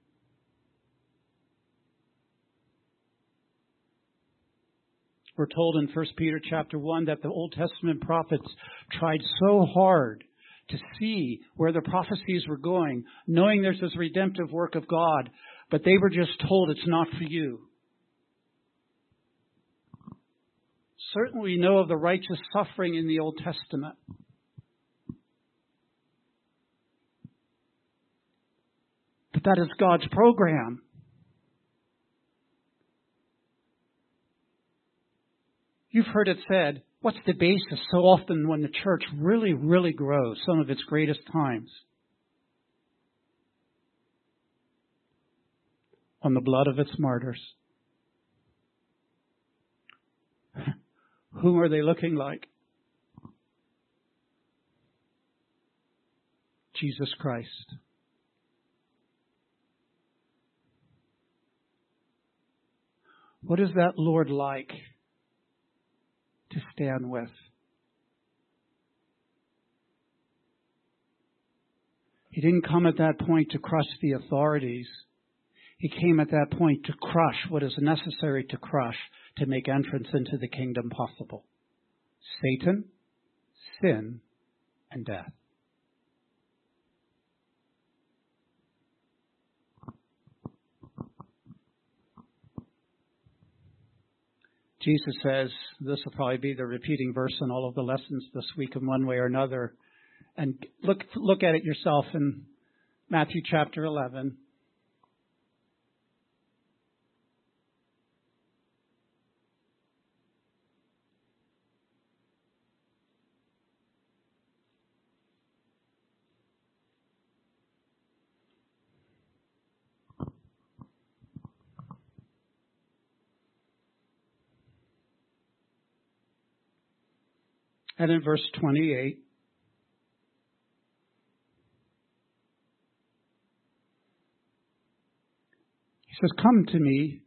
We're told in 1 Peter chapter 1 that the Old Testament prophets tried so hard to see where the prophecies were going, knowing there's this redemptive work of God, but they were just told it's not for you. Certainly we know of the righteous suffering in the Old Testament. But that is God's program. You've heard it said, what's the basis so often when the church really, really grows, some of its greatest times? On the blood of its martyrs. Whom are they looking like? Jesus Christ. What is that Lord like to stand with? He didn't come at that point to crush the authorities. He came at that point to crush what is necessary to crush to make entrance into the kingdom possible. Satan, sin, and death. Jesus says, this will probably be the repeating verse in all of the lessons this week in one way or another. And look at it yourself in Matthew chapter 11. And in verse 28, says, "Come to me,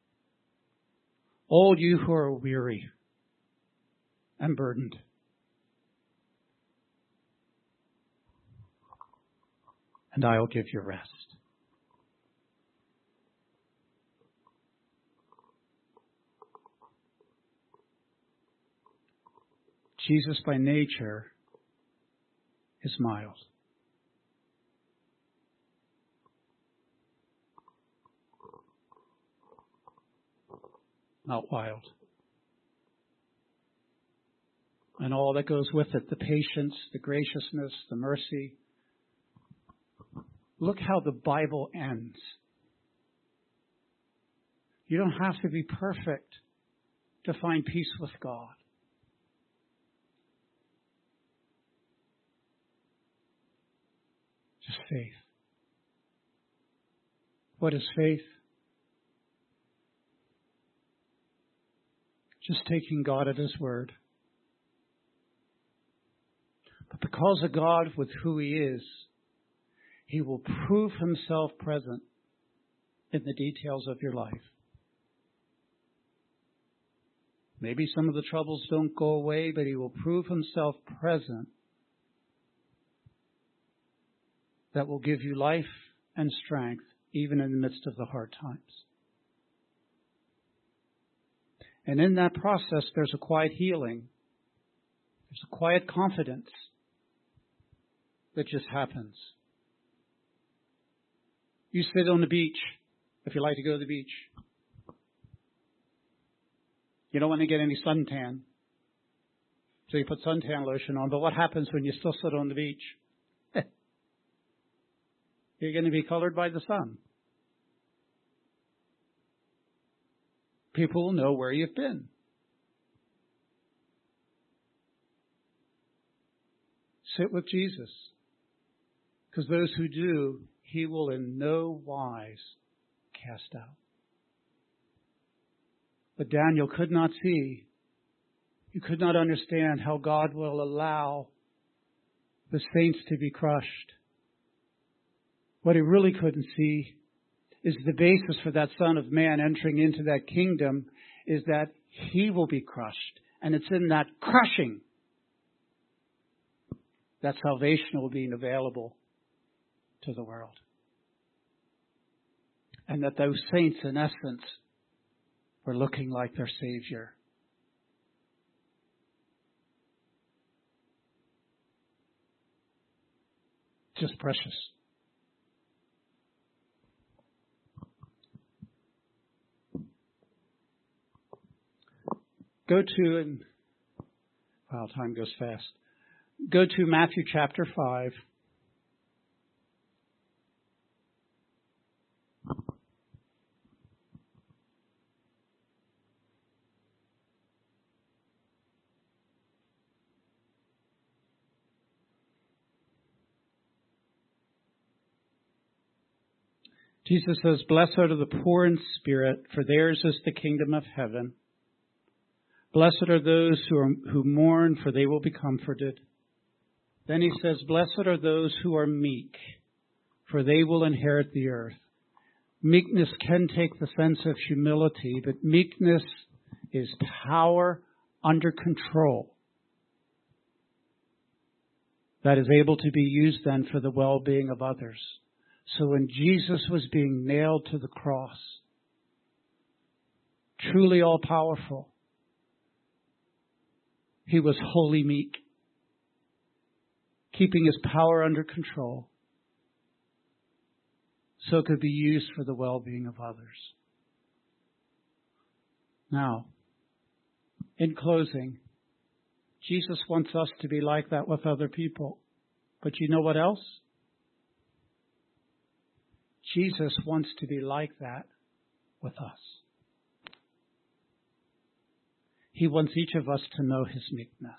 all you who are weary and burdened, and I will give you rest." Jesus by nature is mild. Not wild. And all that goes with it, the patience, the graciousness, the mercy. Look how the Bible ends. You don't have to be perfect to find peace with God. Just faith. What is faith? Just taking God at His word. But because of God with who He is, He will prove Himself present in the details of your life. Maybe some of the troubles don't go away, but He will prove Himself present. That will give you life and strength even in the midst of the hard times. And in that process, there's a quiet healing. There's a quiet confidence that just happens. You sit on the beach, if you like to go to the beach. You don't want to get any suntan. So you put suntan lotion on. But what happens when you still sit on the beach? You're going to be colored by the sun. People will know where you've been. Sit with Jesus. Because those who do, He will in no wise cast out. But Daniel could not see. He could not understand how God will allow the saints to be crushed. What he really couldn't see is the basis for that Son of Man entering into that kingdom is that He will be crushed. And it's in that crushing that salvation will be available to the world. And that those saints, in essence, were looking like their Savior. Just precious. Go to, and wow, time goes fast. Go to Matthew chapter 5. Jesus says, "Blessed are the poor in spirit, for theirs is the kingdom of heaven. Blessed are those who mourn, for they will be comforted." Then He says, "Blessed are those who are meek, for they will inherit the earth." Meekness can take the sense of humility, but meekness is power under control that is able to be used then for the well-being of others. So when Jesus was being nailed to the cross, truly all-powerful, He was wholly meek, keeping His power under control so it could be used for the well-being of others. Now, in closing, Jesus wants us to be like that with other people. But you know what else? Jesus wants to be like that with us. He wants each of us to know His meekness.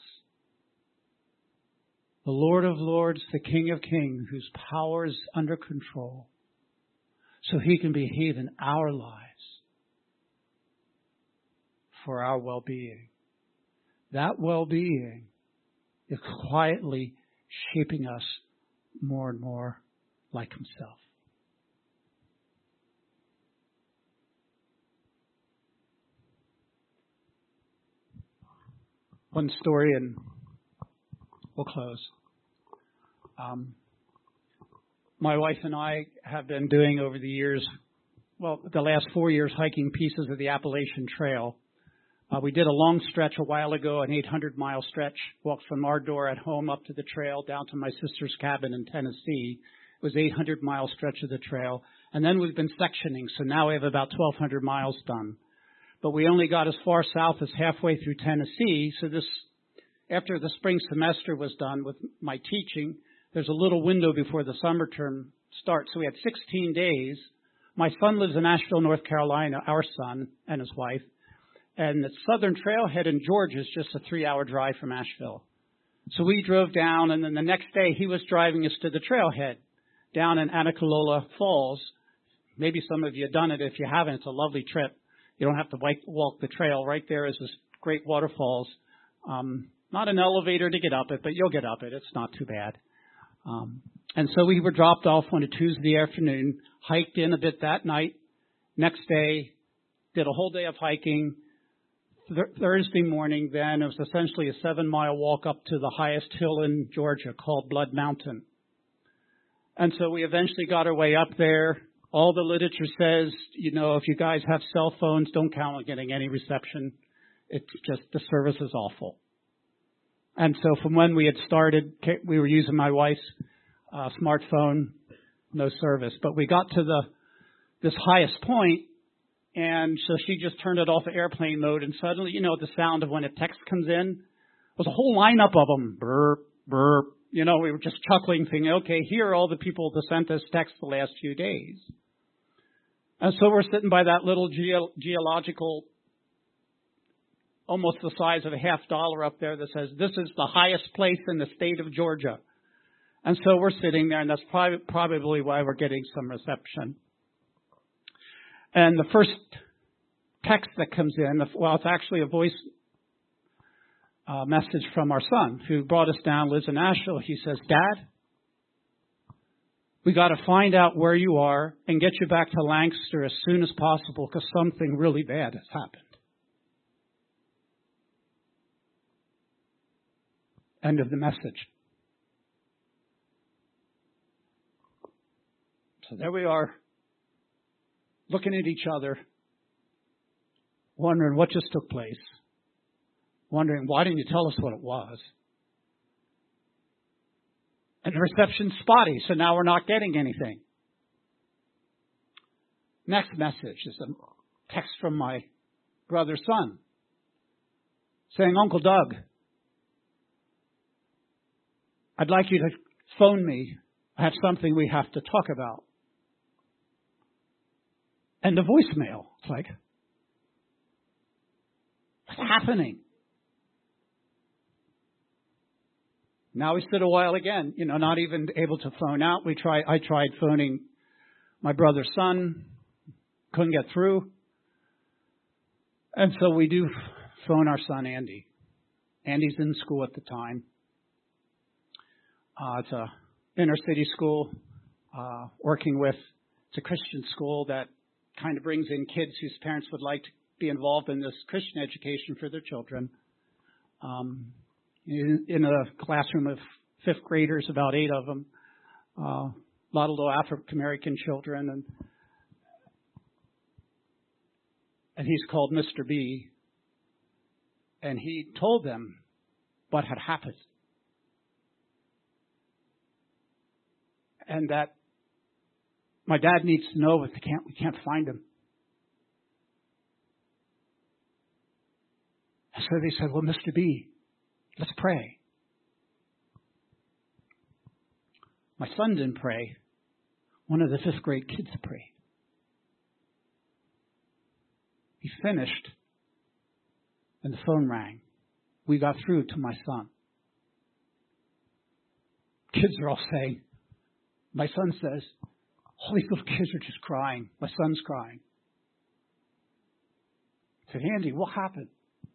The Lord of Lords, the King of Kings, whose power is under control, so He can behave in our lives for our well-being. That well-being is quietly shaping us more and more like Himself. one story and we'll close. My wife and I have been doing over the years, the last 4 years, hiking pieces of the Appalachian Trail. We did a long stretch a while ago, an 800-mile stretch, walked from our door at home up to the trail down to my sister's cabin in Tennessee. It was an 800-mile stretch of the trail. And then we've been sectioning, so now we have about 1,200 miles done. But we only got as far south as halfway through Tennessee, so after the spring semester was done with my teaching, there's a little window before the summer term starts. So we had 16 days. My son lives in Asheville, North Carolina, our son and his wife. And the Southern Trailhead in Georgia is just a 3-hour drive from Asheville. So we drove down, and then the next day he was driving us to the trailhead down in Anacolola Falls. Maybe some of you have done it. If you haven't, it's a lovely trip. You don't have to walk the trail. Right there is this great waterfalls. Not an elevator to get up it, but you'll get up it. It's not too bad. And so we were dropped off on a Tuesday afternoon, hiked in a bit that night. Next day, did a whole day of hiking. Thursday morning, then, it was essentially a 7-mile walk up to the highest hill in Georgia called Blood Mountain. And so we eventually got our way up there. All the literature says, if you guys have cell phones, don't count on getting any reception. It's just the service is awful. And so from when we had started, we were using my wife's smartphone, no service. But we got to this highest point, and so she just turned it off of airplane mode, and suddenly, the sound of when a text comes in, was a whole lineup of them. Burp, burp. We were just chuckling, thinking, okay, here are all the people that sent us texts the last few days. And so we're sitting by that little geological, almost the size of a $50 up there that says, this is the highest place in the state of Georgia. And so we're sitting there, and that's probably why we're getting some reception. And the first text that comes in, it's actually a voice message from our son who brought us down, lives in Asheville. He says, Dad, we got to find out where you are and get you back to Lancaster as soon as possible because something really bad has happened. End of the message. So there we are, looking at each other, wondering what just took place. Wondering, why didn't you tell us what it was? And the reception's spotty, so now we're not getting anything. Next message is a text from my brother's son saying, Uncle Doug, I'd like you to phone me. I have something we have to talk about. And the voicemail. It's like, what's happening? Now we stood a while again, not even able to phone out. I tried phoning my brother's son, couldn't get through. And so we do phone our son, Andy. Andy's in school at the time. It's a inner city school, it's a Christian school that kind of brings in kids whose parents would like to be involved in this Christian education for their children. In a classroom of 5th graders, about 8 of them, a lot of little African-American children. And he's called Mr. B. And he told them what had happened. And that my dad needs to know, but we can't find him. And so they said, well, Mr. B, let's pray. My son didn't pray. One of the 5th grade kids prayed. He finished, and the phone rang. We got through to my son. Kids are all saying, my son says, all these little kids are just crying. My son's crying. I said, Andy, what happened?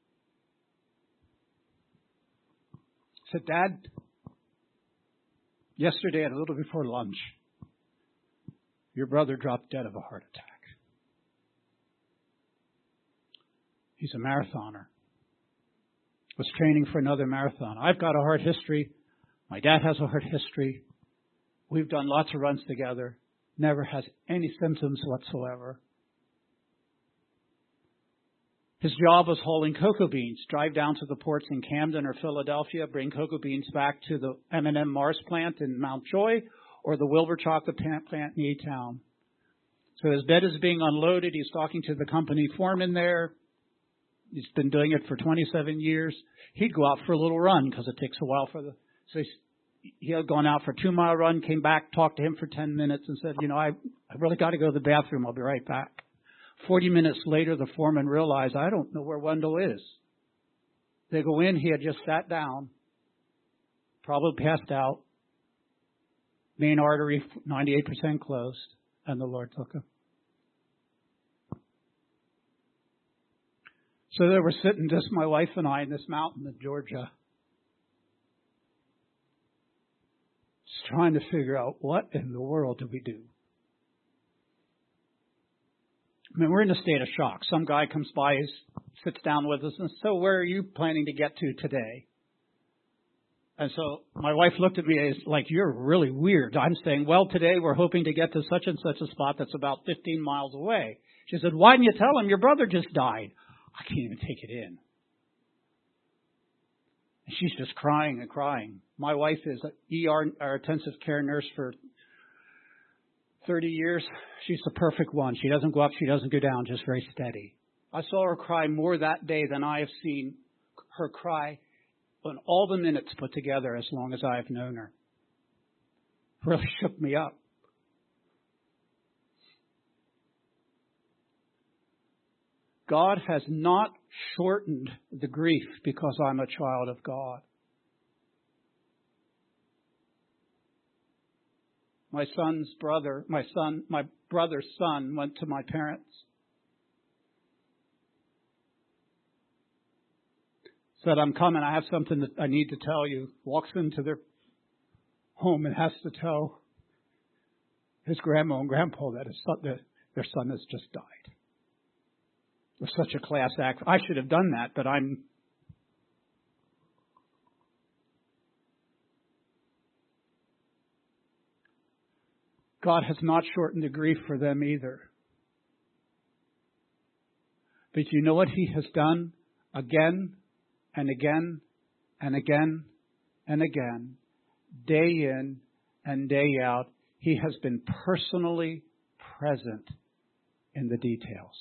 I said, Dad, yesterday at a little before lunch, your brother dropped dead of a heart attack. He's a marathoner. was training for another marathon. I've got a heart history. My dad has a heart history. We've done lots of runs together. Never has any symptoms whatsoever. His job was hauling cocoa beans, drive down to the ports in Camden or Philadelphia, bring cocoa beans back to the M&M Mars plant in Mount Joy or the Wilbur chocolate plant in E-Town. So his bed is being unloaded. He's talking to the company foreman there. He's been doing it for 27 years. He'd go out for a little run because it takes a while so he had gone out for a 2-mile run, came back, talked to him for 10 minutes and said, I really got to go to the bathroom. I'll be right back. 40 minutes later, the foreman realized, I don't know where Wendell is. They go in. He had just sat down, probably passed out. Main artery, 98% closed, and the Lord took him. So they were sitting, just my wife and I, in this mountain in Georgia, just trying to figure out what in the world do we do. I mean, we're in a state of shock. Some guy comes by, sits down with us, and so where are you planning to get to today? And so my wife looked at me as like, you're really weird. I'm saying, well, today we're hoping to get to such and such a spot that's about 15 miles away. She said, why didn't you tell him your brother just died? I can't even take it in. And she's just crying and crying. My wife is an ER, or intensive care nurse for 30 years. She's the perfect one. She doesn't go up, she doesn't go down, just very steady. I saw her cry more that day than I have seen her cry on all the minutes put together as long as I have known her. Really shook me up. God has not shortened the grief because I'm a child of God. My brother's son went to my parents. Said, I'm coming, I have something that I need to tell you. Walks into their home and has to tell his grandma and grandpa that their son has just died. It was such a class act. I should have done that, but God has not shortened the grief for them either. But you know what He has done again and again and again and again, day in and day out? He has been personally present in the details.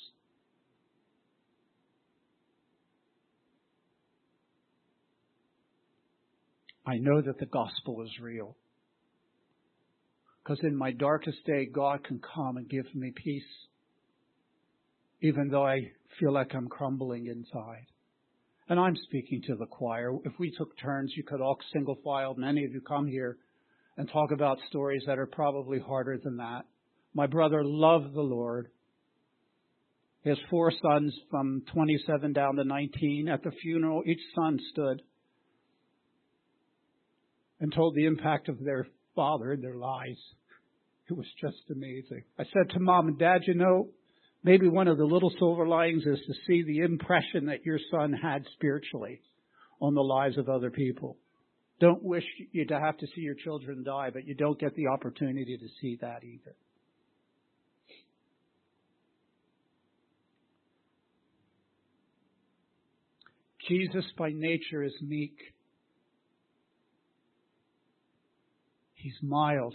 I know that the gospel is real. Because in my darkest day, God can come and give me peace, even though I feel like I'm crumbling inside. And I'm speaking to the choir. If we took turns, you could all single file, many of you come here and talk about stories that are probably harder than that. My brother loved the Lord. He has 4 sons from 27 down to 19. At the funeral, each son stood and told the impact of their father in their lives. It was just amazing. I said to Mom and Dad, maybe one of the little silver linings is to see the impression that your son had spiritually on the lives of other people. Don't wish you to have to see your children die, but you don't get the opportunity to see that either. Jesus by nature is meek. He's mild.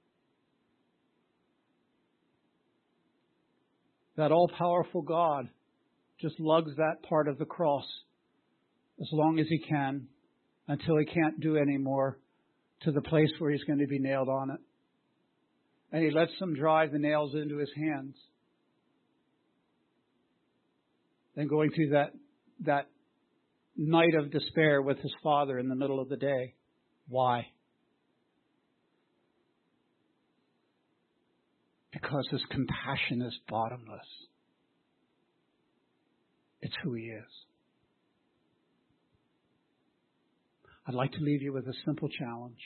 That all-powerful God just lugs that part of the cross as long as He can until He can't do any more to the place where He's going to be nailed on it. And He lets them drive the nails into His hands. Then going through that night of despair with His Father in the middle of the day. Why? Because His compassion is bottomless. It's who He is. I'd like to leave you with a simple challenge.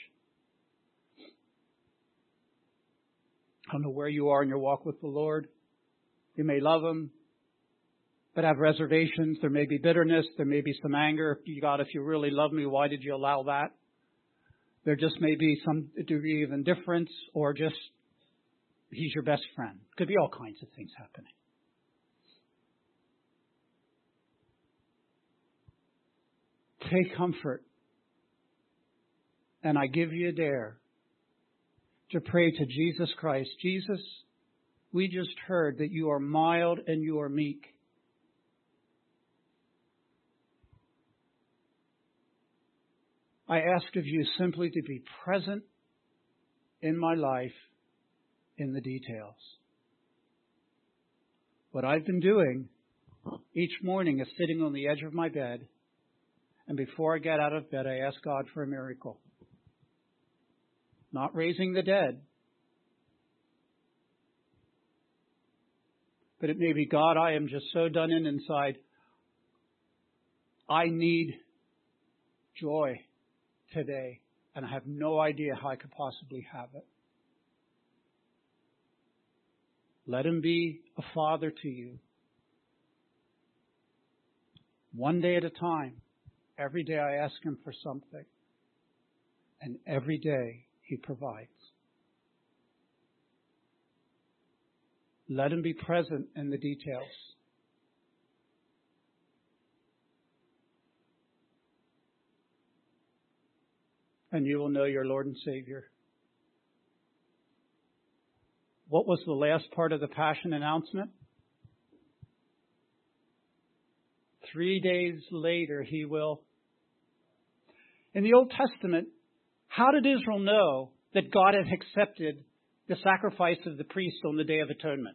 I don't know where you are in your walk with the Lord. You may love Him. but have reservations. There may be bitterness. There may be some anger. God, if you really love me, why did you allow that? There just may be some degree of indifference, or just he's your best friend. Could be all kinds of things happening. Take comfort. And I give you a dare to pray to Jesus Christ. Jesus, we just heard that you are mild and you are meek. I ask of you simply to be present in my life in the details. What I've been doing each morning is sitting on the edge of my bed, and before I get out of bed, I ask God for a miracle. Not raising the dead, but it may be, God, I am just so done in inside. I need joy today, and I have no idea how I could possibly have it. Let him be a father to you. One day at a time. Every day I ask him for something. And every day he provides. Let him be present in the details. And you will know your Lord and Savior. What was the last part of the Passion announcement? 3 days later, he will. In the Old Testament, how did Israel know that God had accepted the sacrifice of the priest on the Day of Atonement?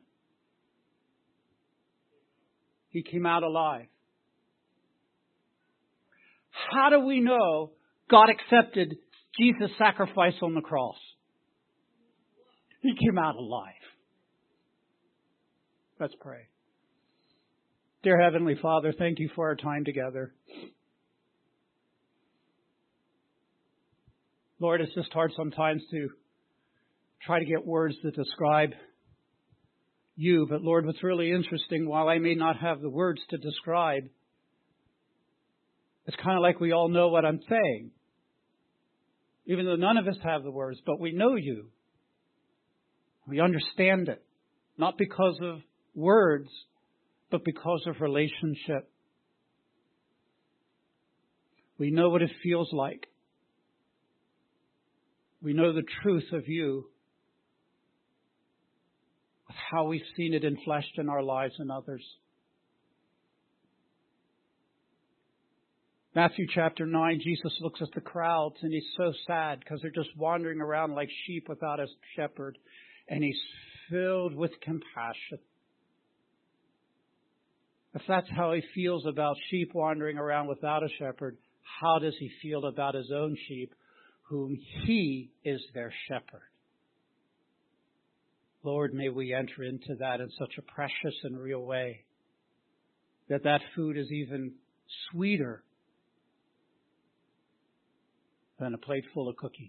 He came out alive. How do we know God accepted Jesus' sacrifice on the cross? He came out alive. Let's pray. Dear Heavenly Father, thank you for our time together. Lord, it's just hard sometimes to try to get words to describe you. But Lord, what's really interesting, while I may not have the words to describe, it's kind of like we all know what I'm saying. Even though none of us have the words, but we know you. We understand it. Not because of words, but because of relationship. We know what it feels like. We know the truth of you, of how we've seen it enfleshed in our lives and others. Matthew chapter 9, Jesus looks at the crowds and he's so sad because they're just wandering around like sheep without a shepherd. And he's filled with compassion. If that's how he feels about sheep wandering around without a shepherd, how does he feel about his own sheep, whom he is their shepherd? Lord, may we enter into that in such a precious and real way, that food is even sweeter than a plate full of cookies.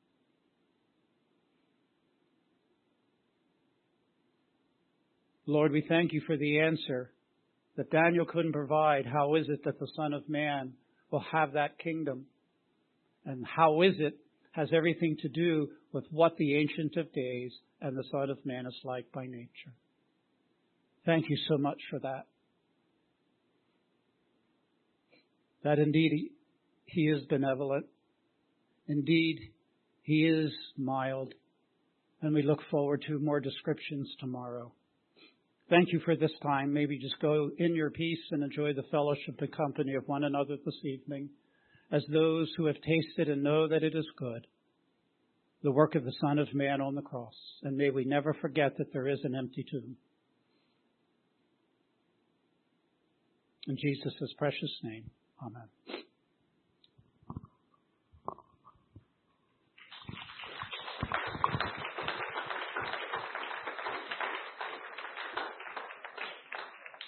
Lord, we thank you for the answer that Daniel couldn't provide. How is it that the Son of Man will have that kingdom? And how is it has everything to do with what the Ancient of Days and the Son of Man is like by nature. Thank you so much for that. That indeed he is benevolent. Indeed, he is mild. And we look forward to more descriptions tomorrow. Thank you for this time. Maybe just go in your peace and enjoy the fellowship and company of one another this evening as those who have tasted and know that it is good, the work of the Son of Man on the cross. And may we never forget that there is an empty tomb. In Jesus' precious name, amen.